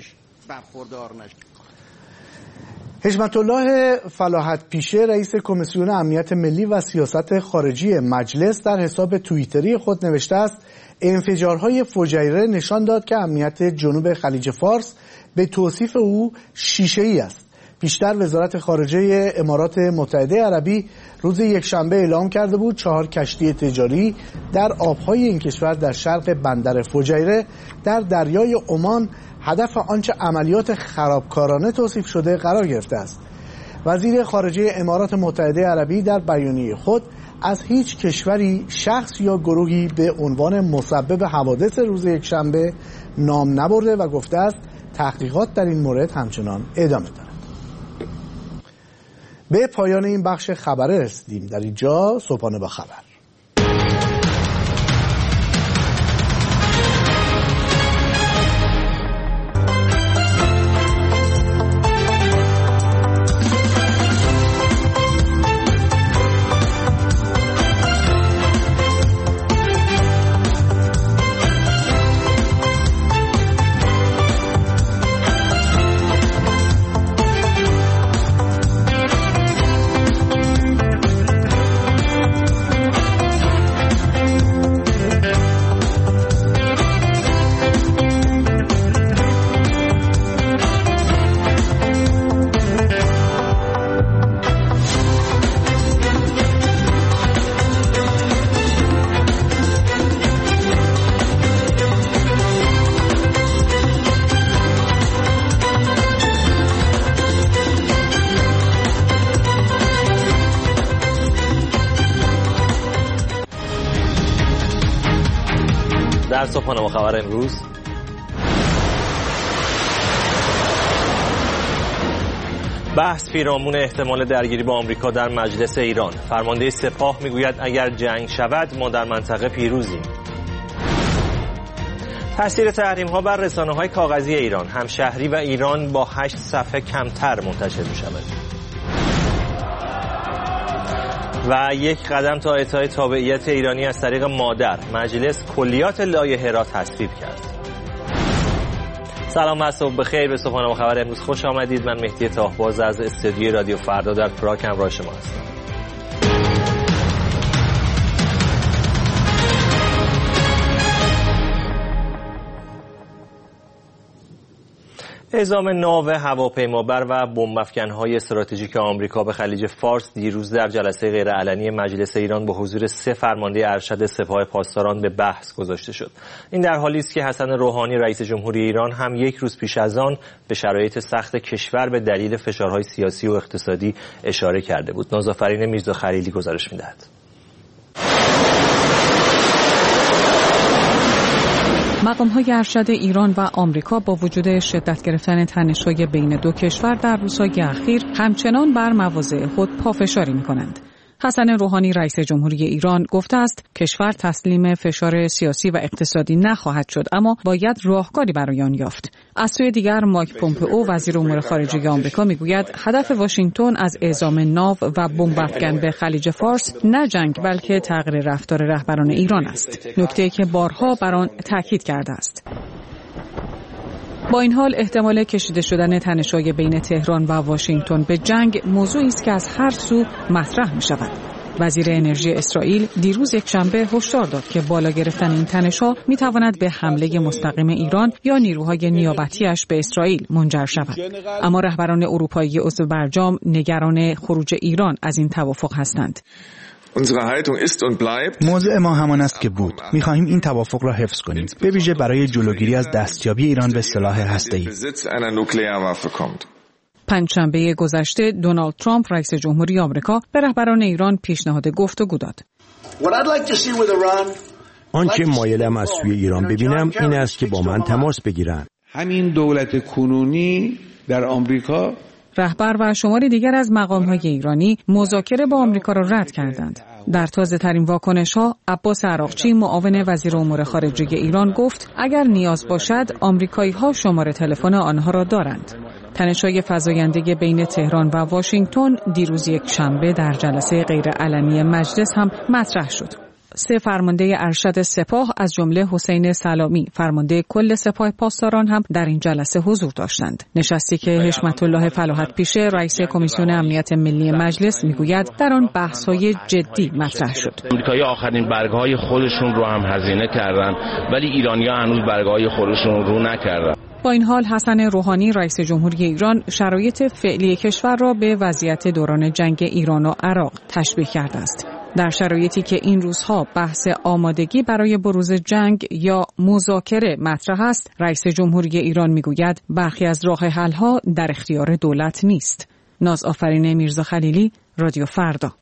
حشمت الله فلاحت پیشه رئیس کمیسیون امنیت ملی و سیاست خارجی مجلس در حساب توییتری خود نوشته است انفجارهای فجیره نشان داد که امنیت جنوب خلیج فارس به توصیف او شیشه‌ای است. پیشتر وزارت خارجه امارات متحده عربی روز یکشنبه اعلام کرده بود چهار کشتی تجاری در آبهای این کشور در شرق بندر فجیره در دریای عمان هدف آنچه عملیات خرابکارانه توصیف شده قرار گرفته است. وزیر خارجه امارات متحده عربی در بیانیه خود از هیچ کشوری، شخص یا گروهی به عنوان مسبب حوادث روز یکشنبه نام نبرده و گفته است تحقیقات در این مورد همچنان ادامه دارد. به پایان این بخش خبره رسیدیم. در اینجا صبحانه با خبر. در صبحانه خبر امروز بحث پیرامون احتمال درگیری با آمریکا در مجلس ایران. فرمانده سپاه میگوید اگر جنگ شود ما در منطقه پیروزیم. تاثیر تحریم‌ها بر رسانه‌های کاغذی ایران. همشهری و ایران با هشت صفحه کمتر منتشر می‌شود. و یک قدم تا اعطای تابعیت ایرانی از طریق مادر. مجلس کلیات لایحه را تصویب کرد. سلام و صبح بخیر. به صبحانه خبر امروز خوش آمدید. من مهدی تاهباز از استودیوی رادیو فردا در پراگ همراه شما هستم. اعزام ناو هواپیمابر و بمب‌افکن‌های استراتژیک آمریکا به خلیج فارس دیروز در جلسه غیرعلنی مجلس ایران با حضور سه فرمانده ارشد سپاه پاسداران به بحث گذاشته شد. این در حالی است که حسن روحانی رئیس جمهوری ایران هم یک روز پیش از آن به شرایط سخت کشور به دلیل فشارهای سیاسی و اقتصادی اشاره کرده بود. نازآفرین میرزا خلیلی گزارش می‌دهد. مقام‌های ارشد ایران و آمریکا با وجود شدت گرفتن تنش‌های بین دو کشور در روزهای اخیر همچنان بر مواضع خود پافشاری می‌کنند. حسن روحانی رئیس جمهوری ایران گفته است کشور تسلیم فشار سیاسی و اقتصادی نخواهد شد، اما باید راهکاری برای آن یافت. از سوی دیگر مایک پومپئو وزیر امور خارجه آمریکا میگوید هدف واشنگتن از اعزام ناو و بمب‌افکن به خلیج فارس نه جنگ بلکه تغییر رفتار رهبران ایران است، نکته‌ای که بارها بر آن تاکید کرده است. با این حال احتمال کشیده شدن تنش‌های بین تهران و واشنگتن به جنگ موضوعی است که از هر سو مطرح می‌شود. وزیر انرژی اسرائیل دیروز یکشنبه هشدار داد که بالا گرفتن این تنش‌ها می‌تواند به حمله مستقیم ایران یا نیروهای نیابتی‌اش به اسرائیل منجر شود. اما رهبران اروپایی عضو برجام نگران خروج ایران از این توافق هستند. موضع ما همان است که بود. می‌خواهیم این توافق را حفظ کنیم، به ویژه برای جلوگیری از دستیابی ایران به سلاح هسته‌ای. پنجشنبه گذشته دونالد ترامپ رئیس جمهوری آمریکا به رهبران ایران پیشنهاد گفتگو داد. آنچه مایلم از سوی ایران ببینم این است که با من تماس بگیرند. همین دولت کنونی در آمریکا رهبر و شماری دیگر از مقام‌های ایرانی مذاکره با آمریکا را رد کردند. در تازه‌ترین واکنش‌ها عباس عراقچی معاون وزیر امور خارجه ایران گفت اگر نیاز باشد آمریکایی‌ها شماره تلفن آنها را دارند. تنش‌های فزاینده بین تهران و واشنگتن دیروز یک شنبه در جلسه غیرعلنی مجلس هم مطرح شد. سه فرمانده ارشد سپاه از جمله حسین سلامی فرمانده کل سپاه پاسداران هم در این جلسه حضور داشتند. نشستی که حشمت الله فلاحت پیشه رئیس کمیسیون امنیت ملی مجلس میگوید در آن بحث‌های جدی مطرح شد. آمریکایی‌ها آخرین برگ‌های خودشون رو هم هزینه کردن ولی ایرانی‌ها هنوز برگ‌های خودشون رو نکردن. با این حال حسن روحانی رئیس جمهوری ایران شرایط فعلی کشور را به وضعیت دوران جنگ ایران و عراق تشبیه کرده است. در شرایطی که این روزها بحث آمادگی برای بروز جنگ یا مذاکره مطرح است، رئیس جمهوری ایران میگوید برخی از راه حل‌ها در اختیار دولت نیست. نازآفرین میرزا خلیلی، رادیو فردا.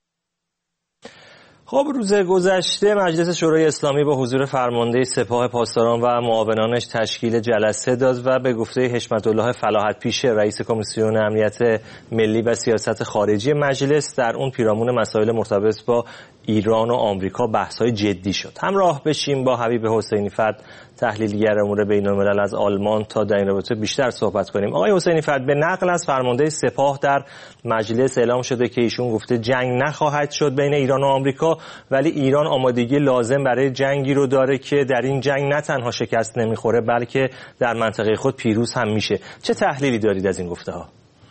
خب روز گذشته مجلس شورای اسلامی با حضور فرمانده سپاه پاسداران و معاونانش تشکیل جلسه داد و به گفته حشمت الله فلاحت پیشه رئیس کمیسیون امنیت ملی و سیاست خارجی مجلس در اون پیرامون مسائل مرتبط با ایران و آمریکا بحث‌های جدی شد. همراه بشیم با حبیب حسینی فر تحلیلگر امور بین‌الملل از آلمان تا در این رابطه بیشتر صحبت کنیم. آقای حسینی فر، به نقل از فرمانده سپاه در مجلس اعلام شده که ایشون گفته جنگ نخواهد شد بین ایران و آمریکا، ولی ایران آمادگی لازم برای جنگی رو داره که در این جنگ نه تنها شکست نمیخوره بلکه در منطقه خود پیروز هم میشه. چه تحلیلی دارید از این گفته‌ها؟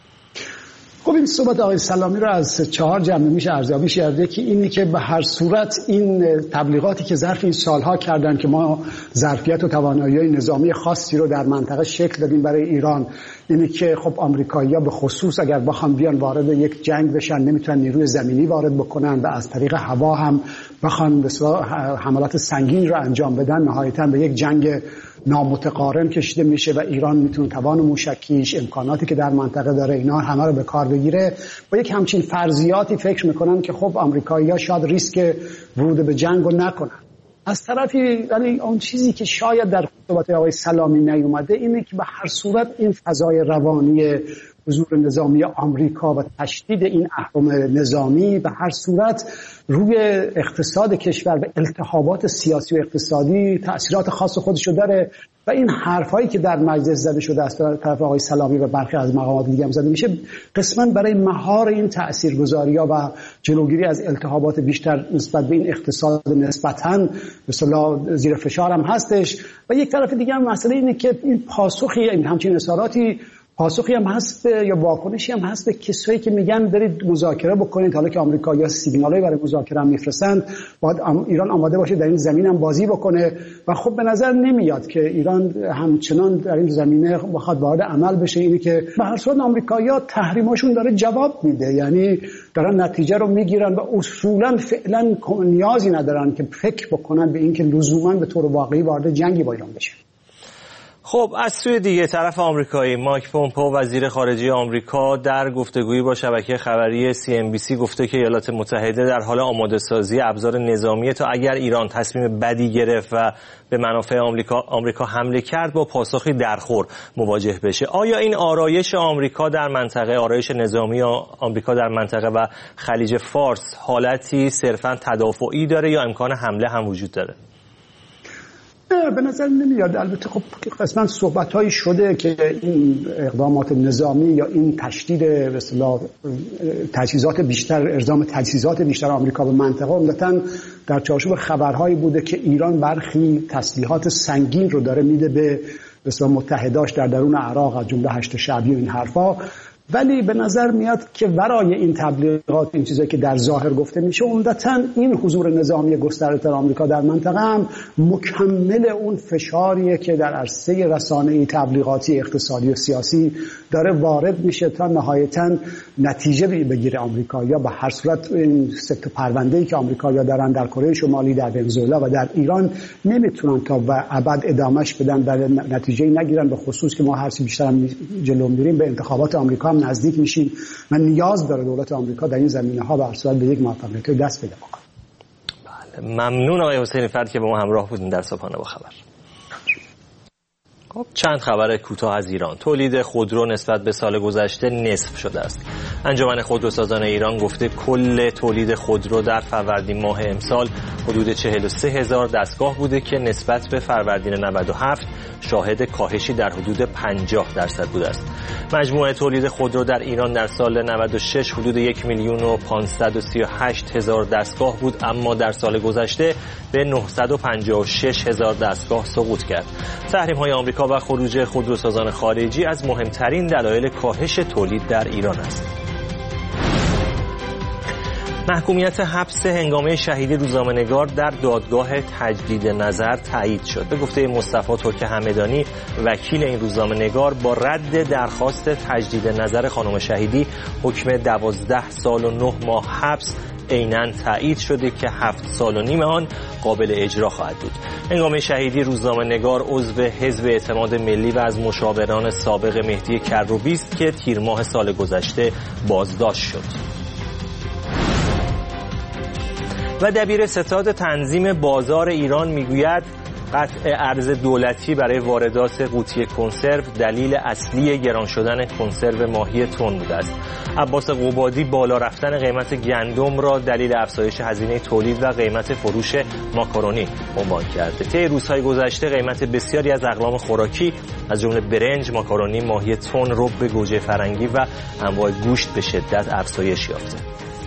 خب این صحبت آقای سلامی رو از چهار جنبه میشه ارزیابی کرده که اینی که به هر صورت این تبلیغاتی که ظرف این سالها کردن که ما ظرفیت و توانایی نظامی خاصی رو در منطقه شکل دادیم برای ایران، اینی که خب آمریکایی‌ها به خصوص اگر بخوام بیان وارد یک جنگ بشن نمیتونن نیروی زمینی وارد بکنن و از طریق هوا هم بخوان به حملات سنگین رو انجام بدن، نهایتاً به یک جنگ نامتقارن کشیده میشه و ایران میتونه توان موشکیش، امکاناتی که در منطقه داره، اینا همه رو به کار بگیره. با یک همچین فرضیاتی فکر میکنن که خب آمریکایی‌ها شاید ریسک ورود به جنگ رو نکنن. از طرفی ولی اون چیزی که شاید در صحبت آقای سلامی نیومده اینه که به هر صورت این فضای روانی حضور نظامی آمریکا و تشدید این اهرم نظامی به هر صورت روی اقتصاد کشور و التهابات سیاسی و اقتصادی تأثیرات خاص خودشو داره و این حرفایی که در مجلس زده شده از طرف آقای سلامی و برخی از مقامات دیگه هم زده میشه قسماً برای مهار این تاثیرگذاری‌ها و جلوگیری از التهابات بیشتر نسبت به این اقتصاد نسبتاً به اصطلاح زیر فشار هم هستش. و یک طرف دیگه هم مسئله اینه که این پاسخی این همچین اظهاراتی پاسخی هم هست یا واکنشی هم هست به کسایی که میگن برید مذاکره بکنید، حالا که آمریکا یا سیگنالی برای مذاکره هم میفرستند باید ایران آماده باشه در این زمین هم بازی بکنه و خب به نظر نمیاد که ایران همچنان در این زمینه بخواد وارد عمل بشه. اینی که به هر صورت آمریکایی‌ها تحریماشون داره جواب میده، یعنی دارن نتیجه رو میگیرن و اصولا فعلا نیازی ندارن که فکر بکنن به اینکه لزوما به طور واقعی وارد جنگی با ایران بشه. خب از سوی دیگه طرف آمریکایی مایک پومپئو وزیر خارجه آمریکا در گفتگویی با شبکه خبری سی ام بی سی گفته که ایالات متحده در حال آماده سازی ابزار نظامی تا اگر ایران تصمیم بدی گرفت و به منافع آمریکا آمریکا حمله کرد با پاسخی درخور مواجه بشه. آیا این آرایش آمریکا در منطقه، آرایش نظامی آمریکا در منطقه و خلیج فارس حالتی صرفاً تدافعی داره یا امکان حمله هم وجود داره؟ نه به نظر نمیاد. البته خب قسماً صحبت‌هایی شده که این اقدامات نظامی یا این تشدید به اصطلاح تجهیزات بیشتر، ارزام تجهیزات بیشتر آمریکا به منطقه عمدتاً در چارچوب خبرهایی بوده که ایران برخی تسلیحات سنگین رو داره میده به به اصطلاح متحداش در درون عراق از جمله هشت شعبی و این حرفا. ولی به نظر میاد که ورای این تبلیغات، این چیزایی که در ظاهر گفته میشه، عمدتاً این حضور نظامی گسترده در آمریکا در منطقه هم مکمل اون فشاریه که در عرصه رسانه‌ای تبلیغاتی اقتصادی و سیاسی داره وارد میشه تا نهایتاً نتیجه بگیره آمریکایی‌ها. به هر صورت این ست پرونده‌ای که آمریکایی‌ها دارن در کره شمالی، در ونزوئلا و در ایران نمیتونن تا و ابد ادامهش بدن و نتیجه‌ای نگیرن، به خصوص که ما هر چی بیشتر هم جلو میریم به انتخابات آمریکا نزدیک میشیم و نیاز داره دولت آمریکا در این زمینه‌ها به هر صورت به یک موفقیت دست پیدا بکنه. بله ممنون آقای حسینی فرد که با ما همراه بودین در صبحانه با خبر. خب چند خبر کوتاه از ایران. تولید خودرو نسبت به سال گذشته نصف شده است. انجمن خودروسازان ایران گفته کل تولید خودرو در فروردین ماه امسال حدود چهل و سه هزار دستگاه بوده که نسبت به فروردین نود و هفت شاهد کاهشی در حدود پنجاه درصد بوده است. مجموع تولید خودرو در ایران در سال نود و شش حدود یک میلیون و پانصد و سی و هشت هزار دستگاه بود، اما در سال گذشته به نهصد و پنجاه و شش هزار دستگاه سقوط کرد. تحریم‌های آمریکا و خروج خودروسازان خارجی از مهمترین دلایل کاهش تولید در ایران است. محکومیت حبس هنگامه شهیدی روزنامه‌نگار در دادگاه تجدید نظر تایید شد. به گفته مصطفی ترک همدانی وکیل این روزنامه‌نگار، با رد درخواست تجدید نظر خانم شهیدی حکم دوازده سال و نه ماه حبس عیناً تایید شده که هفت سال و نیم آن قابل اجرا خواهد بود. هنگامه شهیدی روزنامه‌نگار عضو حزب اعتماد ملی و از مشاوران سابق مهدی کروبی است که تیر ماه سال گذشته بازداشت شد. و دبیر ستاد تنظیم بازار ایران میگوید قطع ارز دولتی برای واردات قوطی کنسرو دلیل اصلی گران شدن کنسرو ماهی تن بوده است. عباس قبادی بالا رفتن قیمت گندم را دلیل افزایش هزینه تولید و قیمت فروش ماکارونی عنوان کرده. طی روزهای گذشته قیمت بسیاری از اقلام خوراکی از جمله برنج، ماکارونی، ماهی تن، رب گوجه فرنگی و انواع گوشت به شدت افزایش یافته.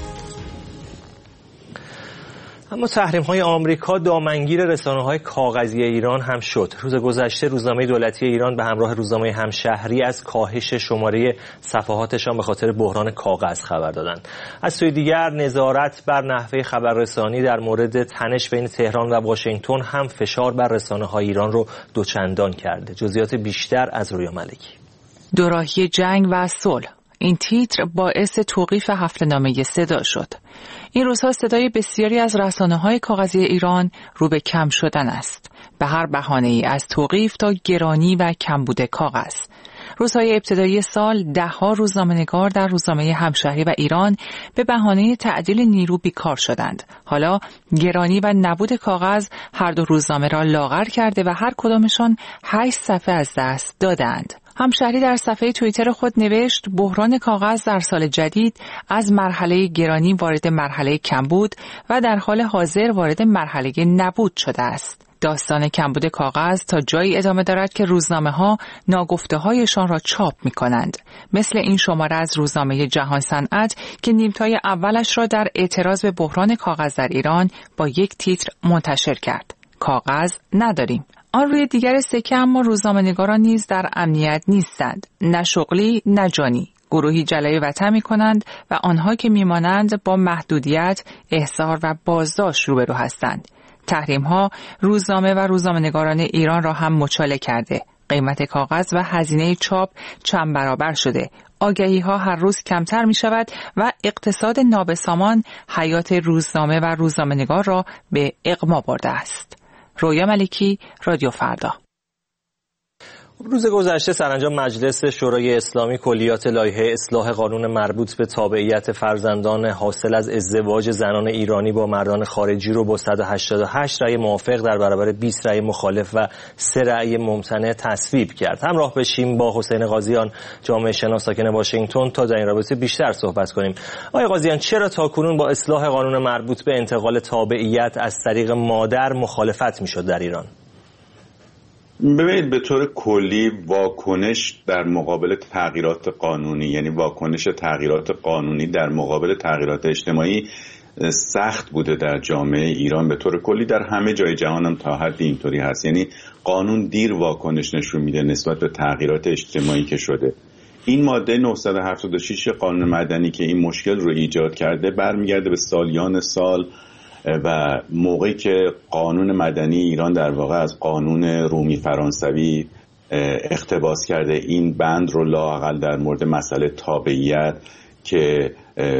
اما تحریم‌های آمریکا دامنگیر رسانه‌های کاغذی ایران هم شد. روز گذشته روزنامه دولتی ایران به همراه روزنامه همشهری از کاهش شماره صفحاتشان به خاطر بحران کاغذ خبر دادند. از سوی دیگر نظارت بر نحوه خبررسانی در مورد تنش بین تهران و واشنگتن هم فشار بر رسانه‌های ایران رو دوچندان کرده. جزئیات بیشتر از رویا ملکی. دوراهی جنگ و صلح، این تیتر باعث توقیف حفله‌نامه صدا شد. این روزها صدای بسیاری از رسانه‌های کاغذی ایران رو به کم شدن است، به هر بهانه‌ای از توقیف تا گرانی و کمبود کاغذ. روزهای ابتدایی سال ده‌ها روزنامه‌نگار در روزنامه همشهری و ایران به بهانه تعدیل نیرو بیکار شدند. حالا گرانی و نبود کاغذ هر دو روزنامه را لاغر کرده و هر کدامشان هشت صفحه از دست دادند. همشهری در صفحه توییتر خود نوشت بحران کاغذ در سال جدید از مرحله گرانی وارد مرحله کمبود و در حال حاضر وارد مرحله نبود شده است. داستان کمبود کاغذ تا جایی ادامه دارد که روزنامه‌ها ناگفته‌هایشان را چاپ می‌کنند. مثل این شماره از روزنامه جهان صنعت که نیمتای اولش را در اعتراض به بحران کاغذ در ایران با یک تیتر منتشر کرد: کاغذ نداریم. آن روی دیگر سکه اما روزنامه‌نگاران نیز در امنیت نیستند، نه شغلی نه جانی. گروهی جلای وطن می‌کنند و آنها که می‌مانند با محدودیت، احضار و بازداشت روبرو هستند. تحریم‌ها روزنامه و روزنامه‌نگاران ایران را هم مچاله کرده. قیمت کاغذ و هزینه چاپ چند برابر شده. آگهی‌ها هر روز کمتر می‌شود و اقتصاد نابسامان حیات روزنامه و روزنامه‌نگار را به اغما برده است. رویا ملکی، رادیو فردا. روز گذشته سرانجام مجلس شورای اسلامی کلیات لایحه اصلاح قانون مربوط به تابعیت فرزندان حاصل از ازدواج زنان ایرانی با مردان خارجی رو با صد و هشتاد و هشت رأی موافق در برابر بیست رأی مخالف و سه رأی ممتنع تصویب کرد. همراه بشیم با حسین قاضیان، جامعه شناس ساکن واشنگتن، تا در این رابطه بیشتر صحبت کنیم. آقای قاضیان، چرا تاکنون با اصلاح قانون مربوط به انتقال تابعیت از طریق مادر مخالفت میشد در ایران؟ ببینید، به طور کلی واکنش در مقابل تغییرات قانونی، یعنی واکنش تغییرات قانونی در مقابل تغییرات اجتماعی سخت بوده در جامعه ایران. به طور کلی در همه جای جهان هم تا حدی اینطوری هست، یعنی قانون دیر واکنش نشون میده نسبت به تغییرات اجتماعی که شده. این ماده نهصد و هفتاد و شش قانون مدنی که این مشکل رو ایجاد کرده برمیگرده به سالیان سال و موقعی که قانون مدنی ایران در واقع از قانون رومی فرانسوی اقتباس کرده این بند رو لااقل در مورد مسئله تابعیت که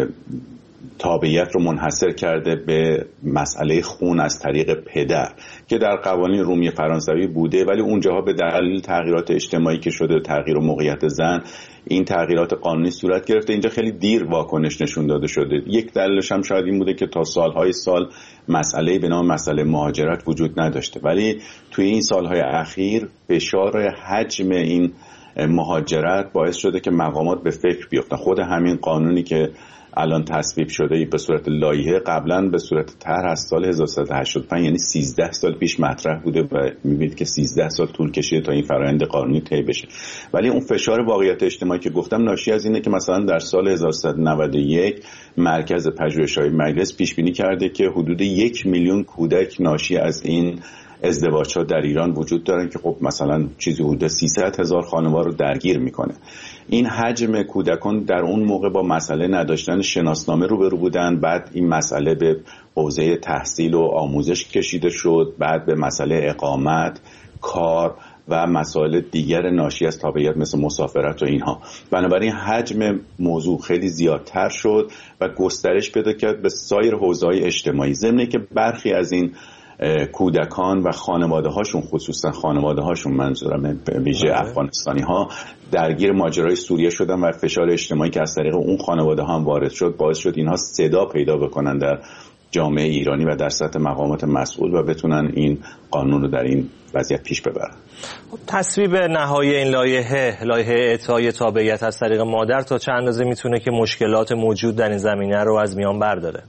تابعیت رو منحصر کرده به مسئله خون از طریق پدر که در قوانین رومی فرانسوی بوده، ولی اونجاها به دلیل تغییرات اجتماعی که شده، تغییر و موقعیت زن، این تغییرات قانونی صورت گرفته. اینجا خیلی دیر واکنش نشون داده شده. یک دلیلش هم شاید این بوده که تا سالهای سال مسئله به نام مسئله مهاجرت وجود نداشته، ولی توی این سالهای اخیر فشار حجم این مهاجرت باعث شده که مقامات به فکر بیفتن. خود همین قانونی که الان تصویب شده به صورت لایحه قبلا به صورت طرح از سال هزار و سیصد و هشتاد و پنج، یعنی سیزده سال پیش مطرح بوده و می‌بینید که سیزده سال طول کشیده تا این فرآیند قانونی طی بشه. ولی اون فشار واقعیت اجتماعی که گفتم ناشی از اینه که مثلا در سال هزار و سیصد و نود و یک مرکز پژوهش‌های مجلس پیش بینی کرده که حدود یک میلیون کودک ناشی از این ازدواج‌ها در ایران وجود دارن که خب مثلا چیزی حدود سیصد هزار خانواده رو درگیر میکنه. این حجم کودکان در اون موقع با مسئله نداشتن شناسنامه روبرو بودن، بعد این مسئله به حوزه تحصیل و آموزش کشیده شد، بعد به مسئله اقامت، کار و مسائل دیگر ناشی از تابعیت مثل مسافرت و اینها. بنابراین حجم موضوع خیلی زیادتر شد و گسترش پیدا کرد به سایر حوزه‌های اجتماعی، ضمن که برخی از این کودکان و خانواده هاشون، خصوصا خانواده هاشون منظورم ویژه افغانستانی ها، درگیر ماجرای سوریه شدن و فشار اجتماعی که از طریق اون خانواده ها هم وارد شد باعث شد اینها صدا پیدا بکنن در جامعه ایرانی و در سطح مقامات مسئول و بتونن این قانون رو در این وضعیت پیش ببرن. تصویب نهایی این لایحه لایحه اعطای تابعیت از طریق مادر تا چند اندازه میتونه که مشکلات موجود در این زمینه رو از میان برداره؟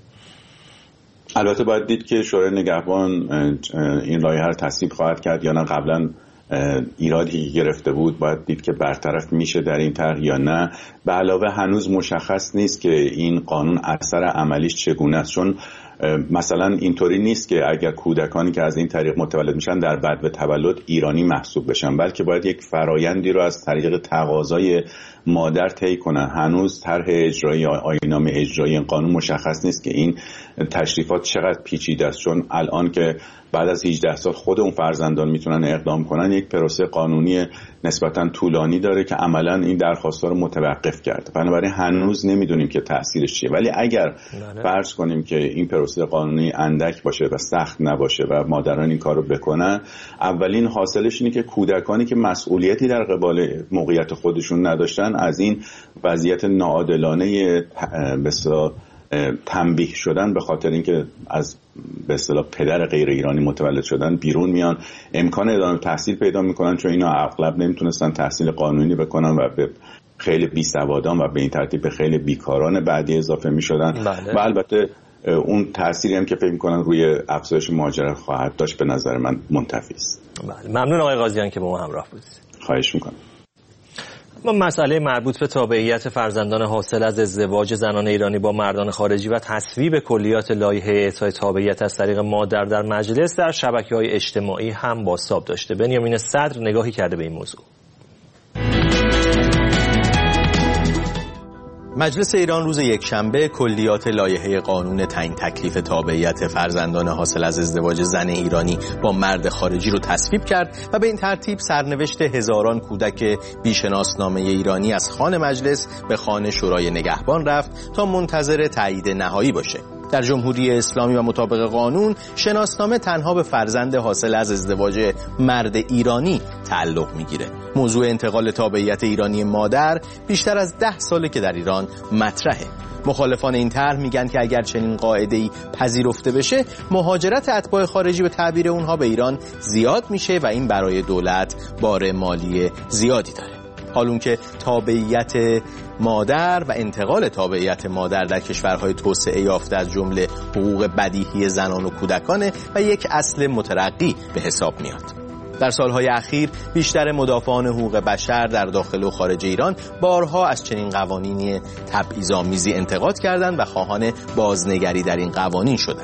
البته باید دید که شورای نگهبان این لایحه رو تصویب خواهد کرد یا نه. قبلا ایرادی که گرفته بود باید دید که برطرف میشه در این طرح یا نه. به علاوه هنوز مشخص نیست که این قانون اثر عملیش چگونه است، چون مثلا اینطوری نیست که اگر کودکانی که از این طریق متولد میشن در بعد به تولد ایرانی محسوب بشن، بلکه باید یک فرایندی رو از طریق تقاضای مادر طی کنن. هنوز طرح اجرایی آیین‌نامه اجرایی این قانون مشخص نیست که این تشریفات چقدر پیچیده است، چون الان که بعد از هجده سال خود اون فرزندان میتونن اقدام کنن، یک پروسه قانونی نسبتا طولانی داره که عملا این درخواست‌ها رو متوقف کرده. بنابراین هنوز نمیدونیم که تاثیرش چیه، ولی اگر فرض کنیم که این پروسه توسعه قانونی اندک باشه و سخت نباشه و مادران این کارو بکنن، اولین حاصلش اینه که کودکانی که مسئولیتی در قبال موقعیت خودشون نداشتن از این وضعیت ناعادلانه بسیار تنبیه شدن به خاطر اینکه از به اصطلاح پدر غیر ایرانی متولد شدن بیرون میان، امکان ادامه تحصیل پیدا میکنن، چون اینا اغلب نمیتونستن تحصیل قانونی بکنن و به خیلی بیسوادان و به این ترتیب به خیلی بیکاران بعدی اضافه میشدن. بله. و البته اون تأثیری هم که فکر میکنن روی افزایش مهاجرت خواهد داشت به نظر من منتفی است. بله. ممنون آقای قاضیان که با ما همراه بودید. خواهش میکنم. ما مسئله مربوط به تابعیت فرزندان حاصل از ازدواج زنان ایرانی با مردان خارجی و تصویب کلیات لایحه اعطای تابعیت از طریق مادر در مجلس در شبکه‌های اجتماعی هم بازتاب داشته. بنیامین صدر نگاهی کرده به این موضوع. مجلس ایران روز یکشنبه کلیات لایحه قانون تعیین تکلیف تابعیت فرزندان حاصل از ازدواج زن ایرانی با مرد خارجی رو تصویب کرد و به این ترتیب سرنوشت هزاران کودک بیشناسنامه ایرانی از خوان مجلس به خوان شورای نگهبان رفت تا منتظر تایید نهایی باشه. در جمهوری اسلامی و مطابق قانون شناسنامه تنها به فرزند حاصل از ازدواج مرد ایرانی تعلق میگیره. موضوع انتقال تابعیت ایرانی مادر بیشتر از ده ساله که در ایران مطرحه. مخالفان این طرح میگن که اگر چنین قاعده‌ای پذیرفته بشه، مهاجرت اتباع خارجی به تعبیر اونها به ایران زیاد میشه و این برای دولت بار مالی زیادی داره. حالون که تابعیت مادر و انتقال تابعیت مادر در کشورهای توسعه یافته از جمله حقوق بدیهی زنان و کودکانه و یک اصل مترقی به حساب میاد. در سالهای اخیر بیشتر مدافعان حقوق بشر در داخل و خارج ایران بارها از چنین قوانینی تبعیض‌آمیزی انتقاد کردند و خواهان بازنگری در این قوانین شدند.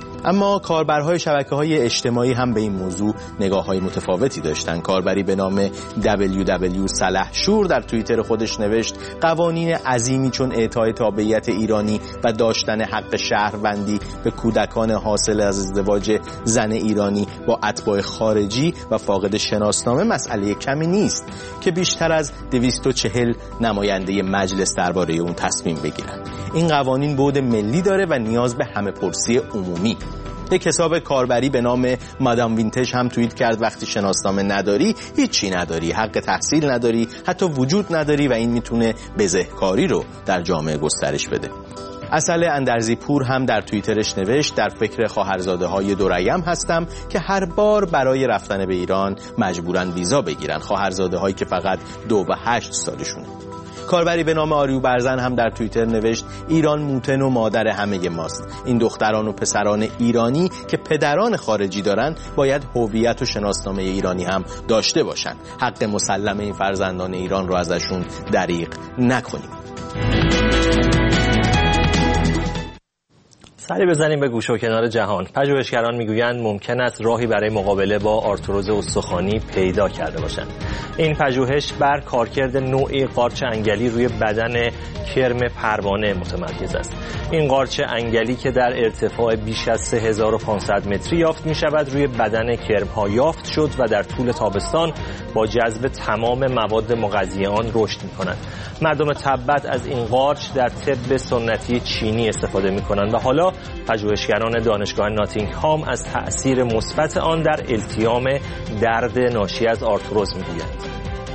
اما کاربرهای شبکه‌های اجتماعی هم به این موضوع نگاه‌های متفاوتی داشتن. کاربری به نام دبلیو دبلیو صلح شور در توییتر خودش نوشت قوانین عظیمی چون اعطای تابعیت ایرانی و داشتن حق شهروندی به کودکان حاصل از ازدواج زن ایرانی با اتباع خارجی و فاقد شناسنامه مسئله کمی نیست که بیشتر از دویست و چهل نماینده مجلس درباره اون تصمیم بگیرن. این قوانین بعد ملی داره و نیاز به همه پرسی عمومی. یک حساب کاربری به نام مادام وینتج هم توییت کرد وقتی شناسنامه نداری هیچی نداری، حق تحصیل نداری، حتی وجود نداری و این میتونه بزهکاری رو در جامعه گسترش بده. اصل اندرزی پور هم در توییترش نوشت در فکر خواهرزاده های دوریم هستم که هر بار برای رفتن به ایران مجبورن ویزا بگیرن، خواهرزاده هایی که فقط دو و هشت سالشونه. کاربری به نام آریو برزن هم در توییتر نوشت ایران موتن و مادر همه ماست. این دختران و پسران ایرانی که پدران خارجی دارن باید هویت و شناسنامه ایرانی هم داشته باشن. حق مسلم این فرزندان ایران رو ازشون دریغ نکنیم. سری بزنیم به گوشه و کنار جهان. پژوهشگران میگویند ممکن است راهی برای مقابله با آرتروز استخوانی پیدا کرده باشند. این پژوهش بر کارکرد نوعی قارچ انگلی روی بدن کرم پروانه متمرکز است. این قارچ انگلی که در ارتفاع بیش از سه هزار و پانصد متری یافت می شود روی بدن کرم‌ها یافت شد و در طول تابستان با جذب تمام مواد مغذی آن رشد می کند. مردم تبت از این قارچ در طب سنتی چینی استفاده می کنند و حالا پژوهشگران دانشگاه ناتینگهام از تأثیر مثبت آن در التیام درد ناشی از آرتروز می گویند.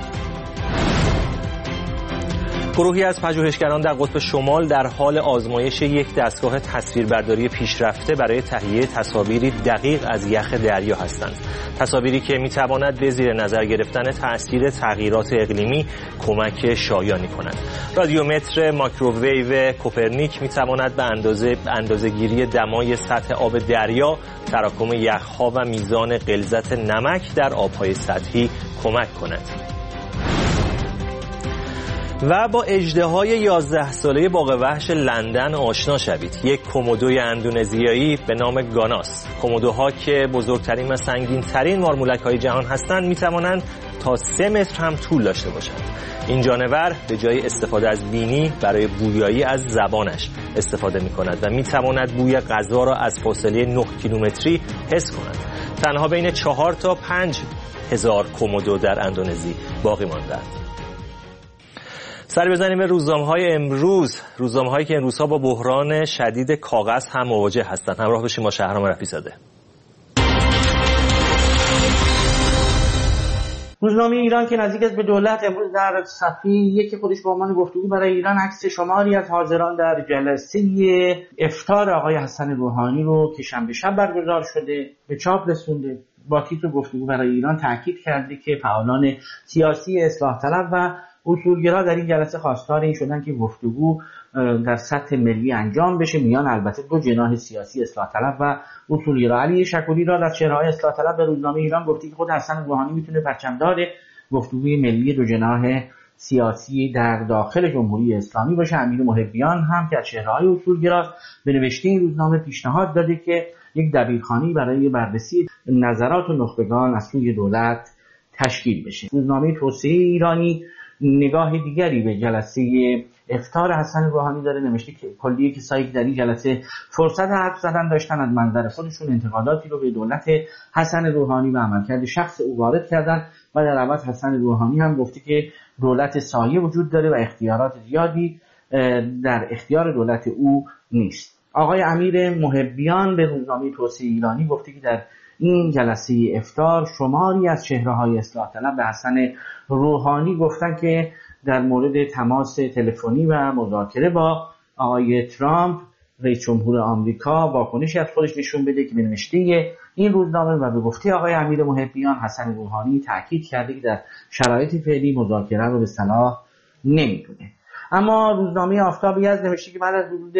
گروهی از پژوهشگران در قطب شمال در حال آزمایش یک دستگاه تصویربرداری پیشرفته برای تهیه تصاویری دقیق از یخ دریا هستند. تصاویری که می‌تواند به زیر نظر گرفتن تأثیر تغییرات اقلیمی کمک شایانی کند. رادیومتر مایکروویو کوپرنیک می‌تواند به اندازه اندازه‌گیری دمای سطح آب دریا، تراکم یخ‌ها و میزان غلظت نمک در آب‌های سطحی کمک کند. و با اژدهای یازده ساله باغ وحش لندن آشنا شوید. یک کومودوی اندونزیایی به نام گاناس. کومودوها که بزرگترین و سنگین‌ترین مارمولک‌های جهان هستند می‌توانند تا سه متر هم طول داشته باشند. این جانور به جای استفاده از بینی برای بویایی از زبانش استفاده می‌کند و می‌تواند بوی غذا را از فاصله نه کیلومتری حس کند. تنها بین چهار تا پنج هزار کومودو در اندونزی باقی مانده است. سر بزنیم به روزنامه‌های امروز، روزنامه‌هایی که این روزها با بحران شدید کاغذ هم مواجه هستند. همراه بشیم با شهرام رفیع‌زاده. روزنامه ایران که نزدیک است به دولت امروز در صفحه یک خودش با عنوان گفتگو برای ایران عکس شماری از حاضران در جلسه افطار آقای حسن روحانی رو که شنبه شب برگزار شده به چاپ رسونده. با تیتر گفتگو برای ایران تاکید کرده که فعالان سیاسی اصلاح طلب و اصولگرا در این جلسه خواستار این شدن که گفتگو در سطح ملی انجام بشه میان البته دو جناح سیاسی اصلاح طلب و اصولگرا. علی شکوری را در چهره‌های اصلاح طلب به روزنامه ایران گفته که خود حسن روحانی میتونه پرچمدار گفتگوی ملی دو جناح سیاسی در داخل جمهوری اسلامی باشه. امیر محبیان هم که از چهره‌های اصولگرا به نوشته این روزنامه پیشنهاد داده که یک دبیرخانه‌ای برای بررسی نظرات و نخبگان از سوی دولت تشکیل بشه. روزنامه توسعه ایرانی نگاه دیگری به جلسه افطار حسن روحانی داره. نوشته که کلیه کسایی که در این جلسه فرصت حرف زدن داشتن از منظر خودشون انتقاداتی رو به دولت حسن روحانی و عملکرد شخص او وارد کردن و در عوض حسن روحانی هم گفته که دولت سایه وجود داره و اختیارات زیادی در اختیار دولت او نیست. آقای امیر محبیان به روزنامه توسعه ایرانی گفته که در این جلسه افطار شماری از چهره‌های اصلاح طلب به حسن روحانی گفتن که در مورد تماس تلفنی و مذاکره با آقای ترامپ رئیس جمهور آمریکا واکنشی از خودش نشون بده که به نوشته این روزنامه و به گفته آقای امیر محبیان حسن روحانی تاکید کرده که در شرایط فعلی مذاکره رو به صلاح نمی‌دونه. اما روزنامه آفتاب یزد نوشته که بعد از حدود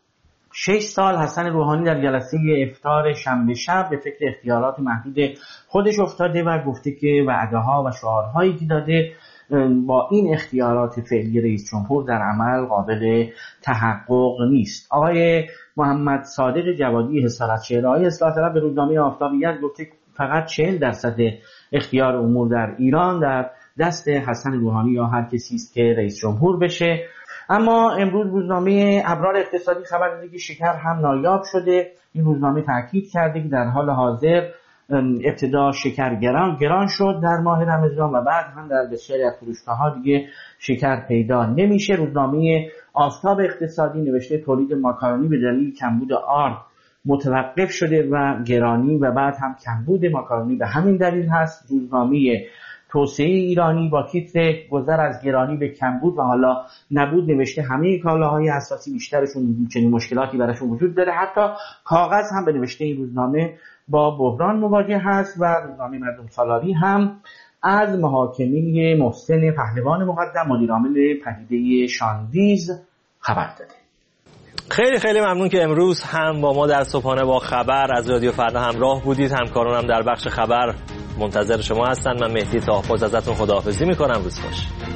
شش سال حسن روحانی در جلسه افطار شنبه شب به فکر اختیارات محدود خودش افتاده و گفته که وعده‌ها و شعارهایی که داده با این اختیارات فعلی رئیس جمهور در عمل قابل تحقق نیست. آقای محمد صادق جوادی حسارت چهره‌های اصلاح طلب به روزنامه آفتاب یزد گفته فقط چهل درصد اختیار امور در ایران در دست حسن روحانی یا هر کسی است که رئیس جمهور بشه. اما امروز روزنامه ابرار اقتصادی خبر داده که شکر هم نایاب شده. این روزنامه تاکید کرده که در حال حاضر ابتدا شکر گران گران شد در ماه رمضان و بعد هم در بسیاری از فروشگاه‌ها دیگه شکر پیدا نمیشه. روزنامه آفتاب اقتصادی نوشته تولید ماکارونی به دلیل کمبود آرد متوقف شده و گرانی و بعد هم کمبود ماکارونی به همین دلیل هست. روزنامه توسعه ایرانی با تیتر گذر از گرانی به کمبود و حالا نبود نوشته همه کالاهای اساسی بیشترشون چنین مشکلاتی براشون وجود داره. حتی کاغذ هم به نوشته این روزنامه با بحران مواجه هست و روزنامه مردم سالاری هم از محاکمه محسن پهلوان مقدم مدیر عامل پدیده شاندیز خبر داده. خیلی خیلی ممنون که امروز هم با ما در صبحانه با خبر از رادیو فردا همراه بودید. همکارانم در بخش خبر منتظر شما هستند. من مهدی تحفظ ازتون خداحافظی میکنم. روز خوش.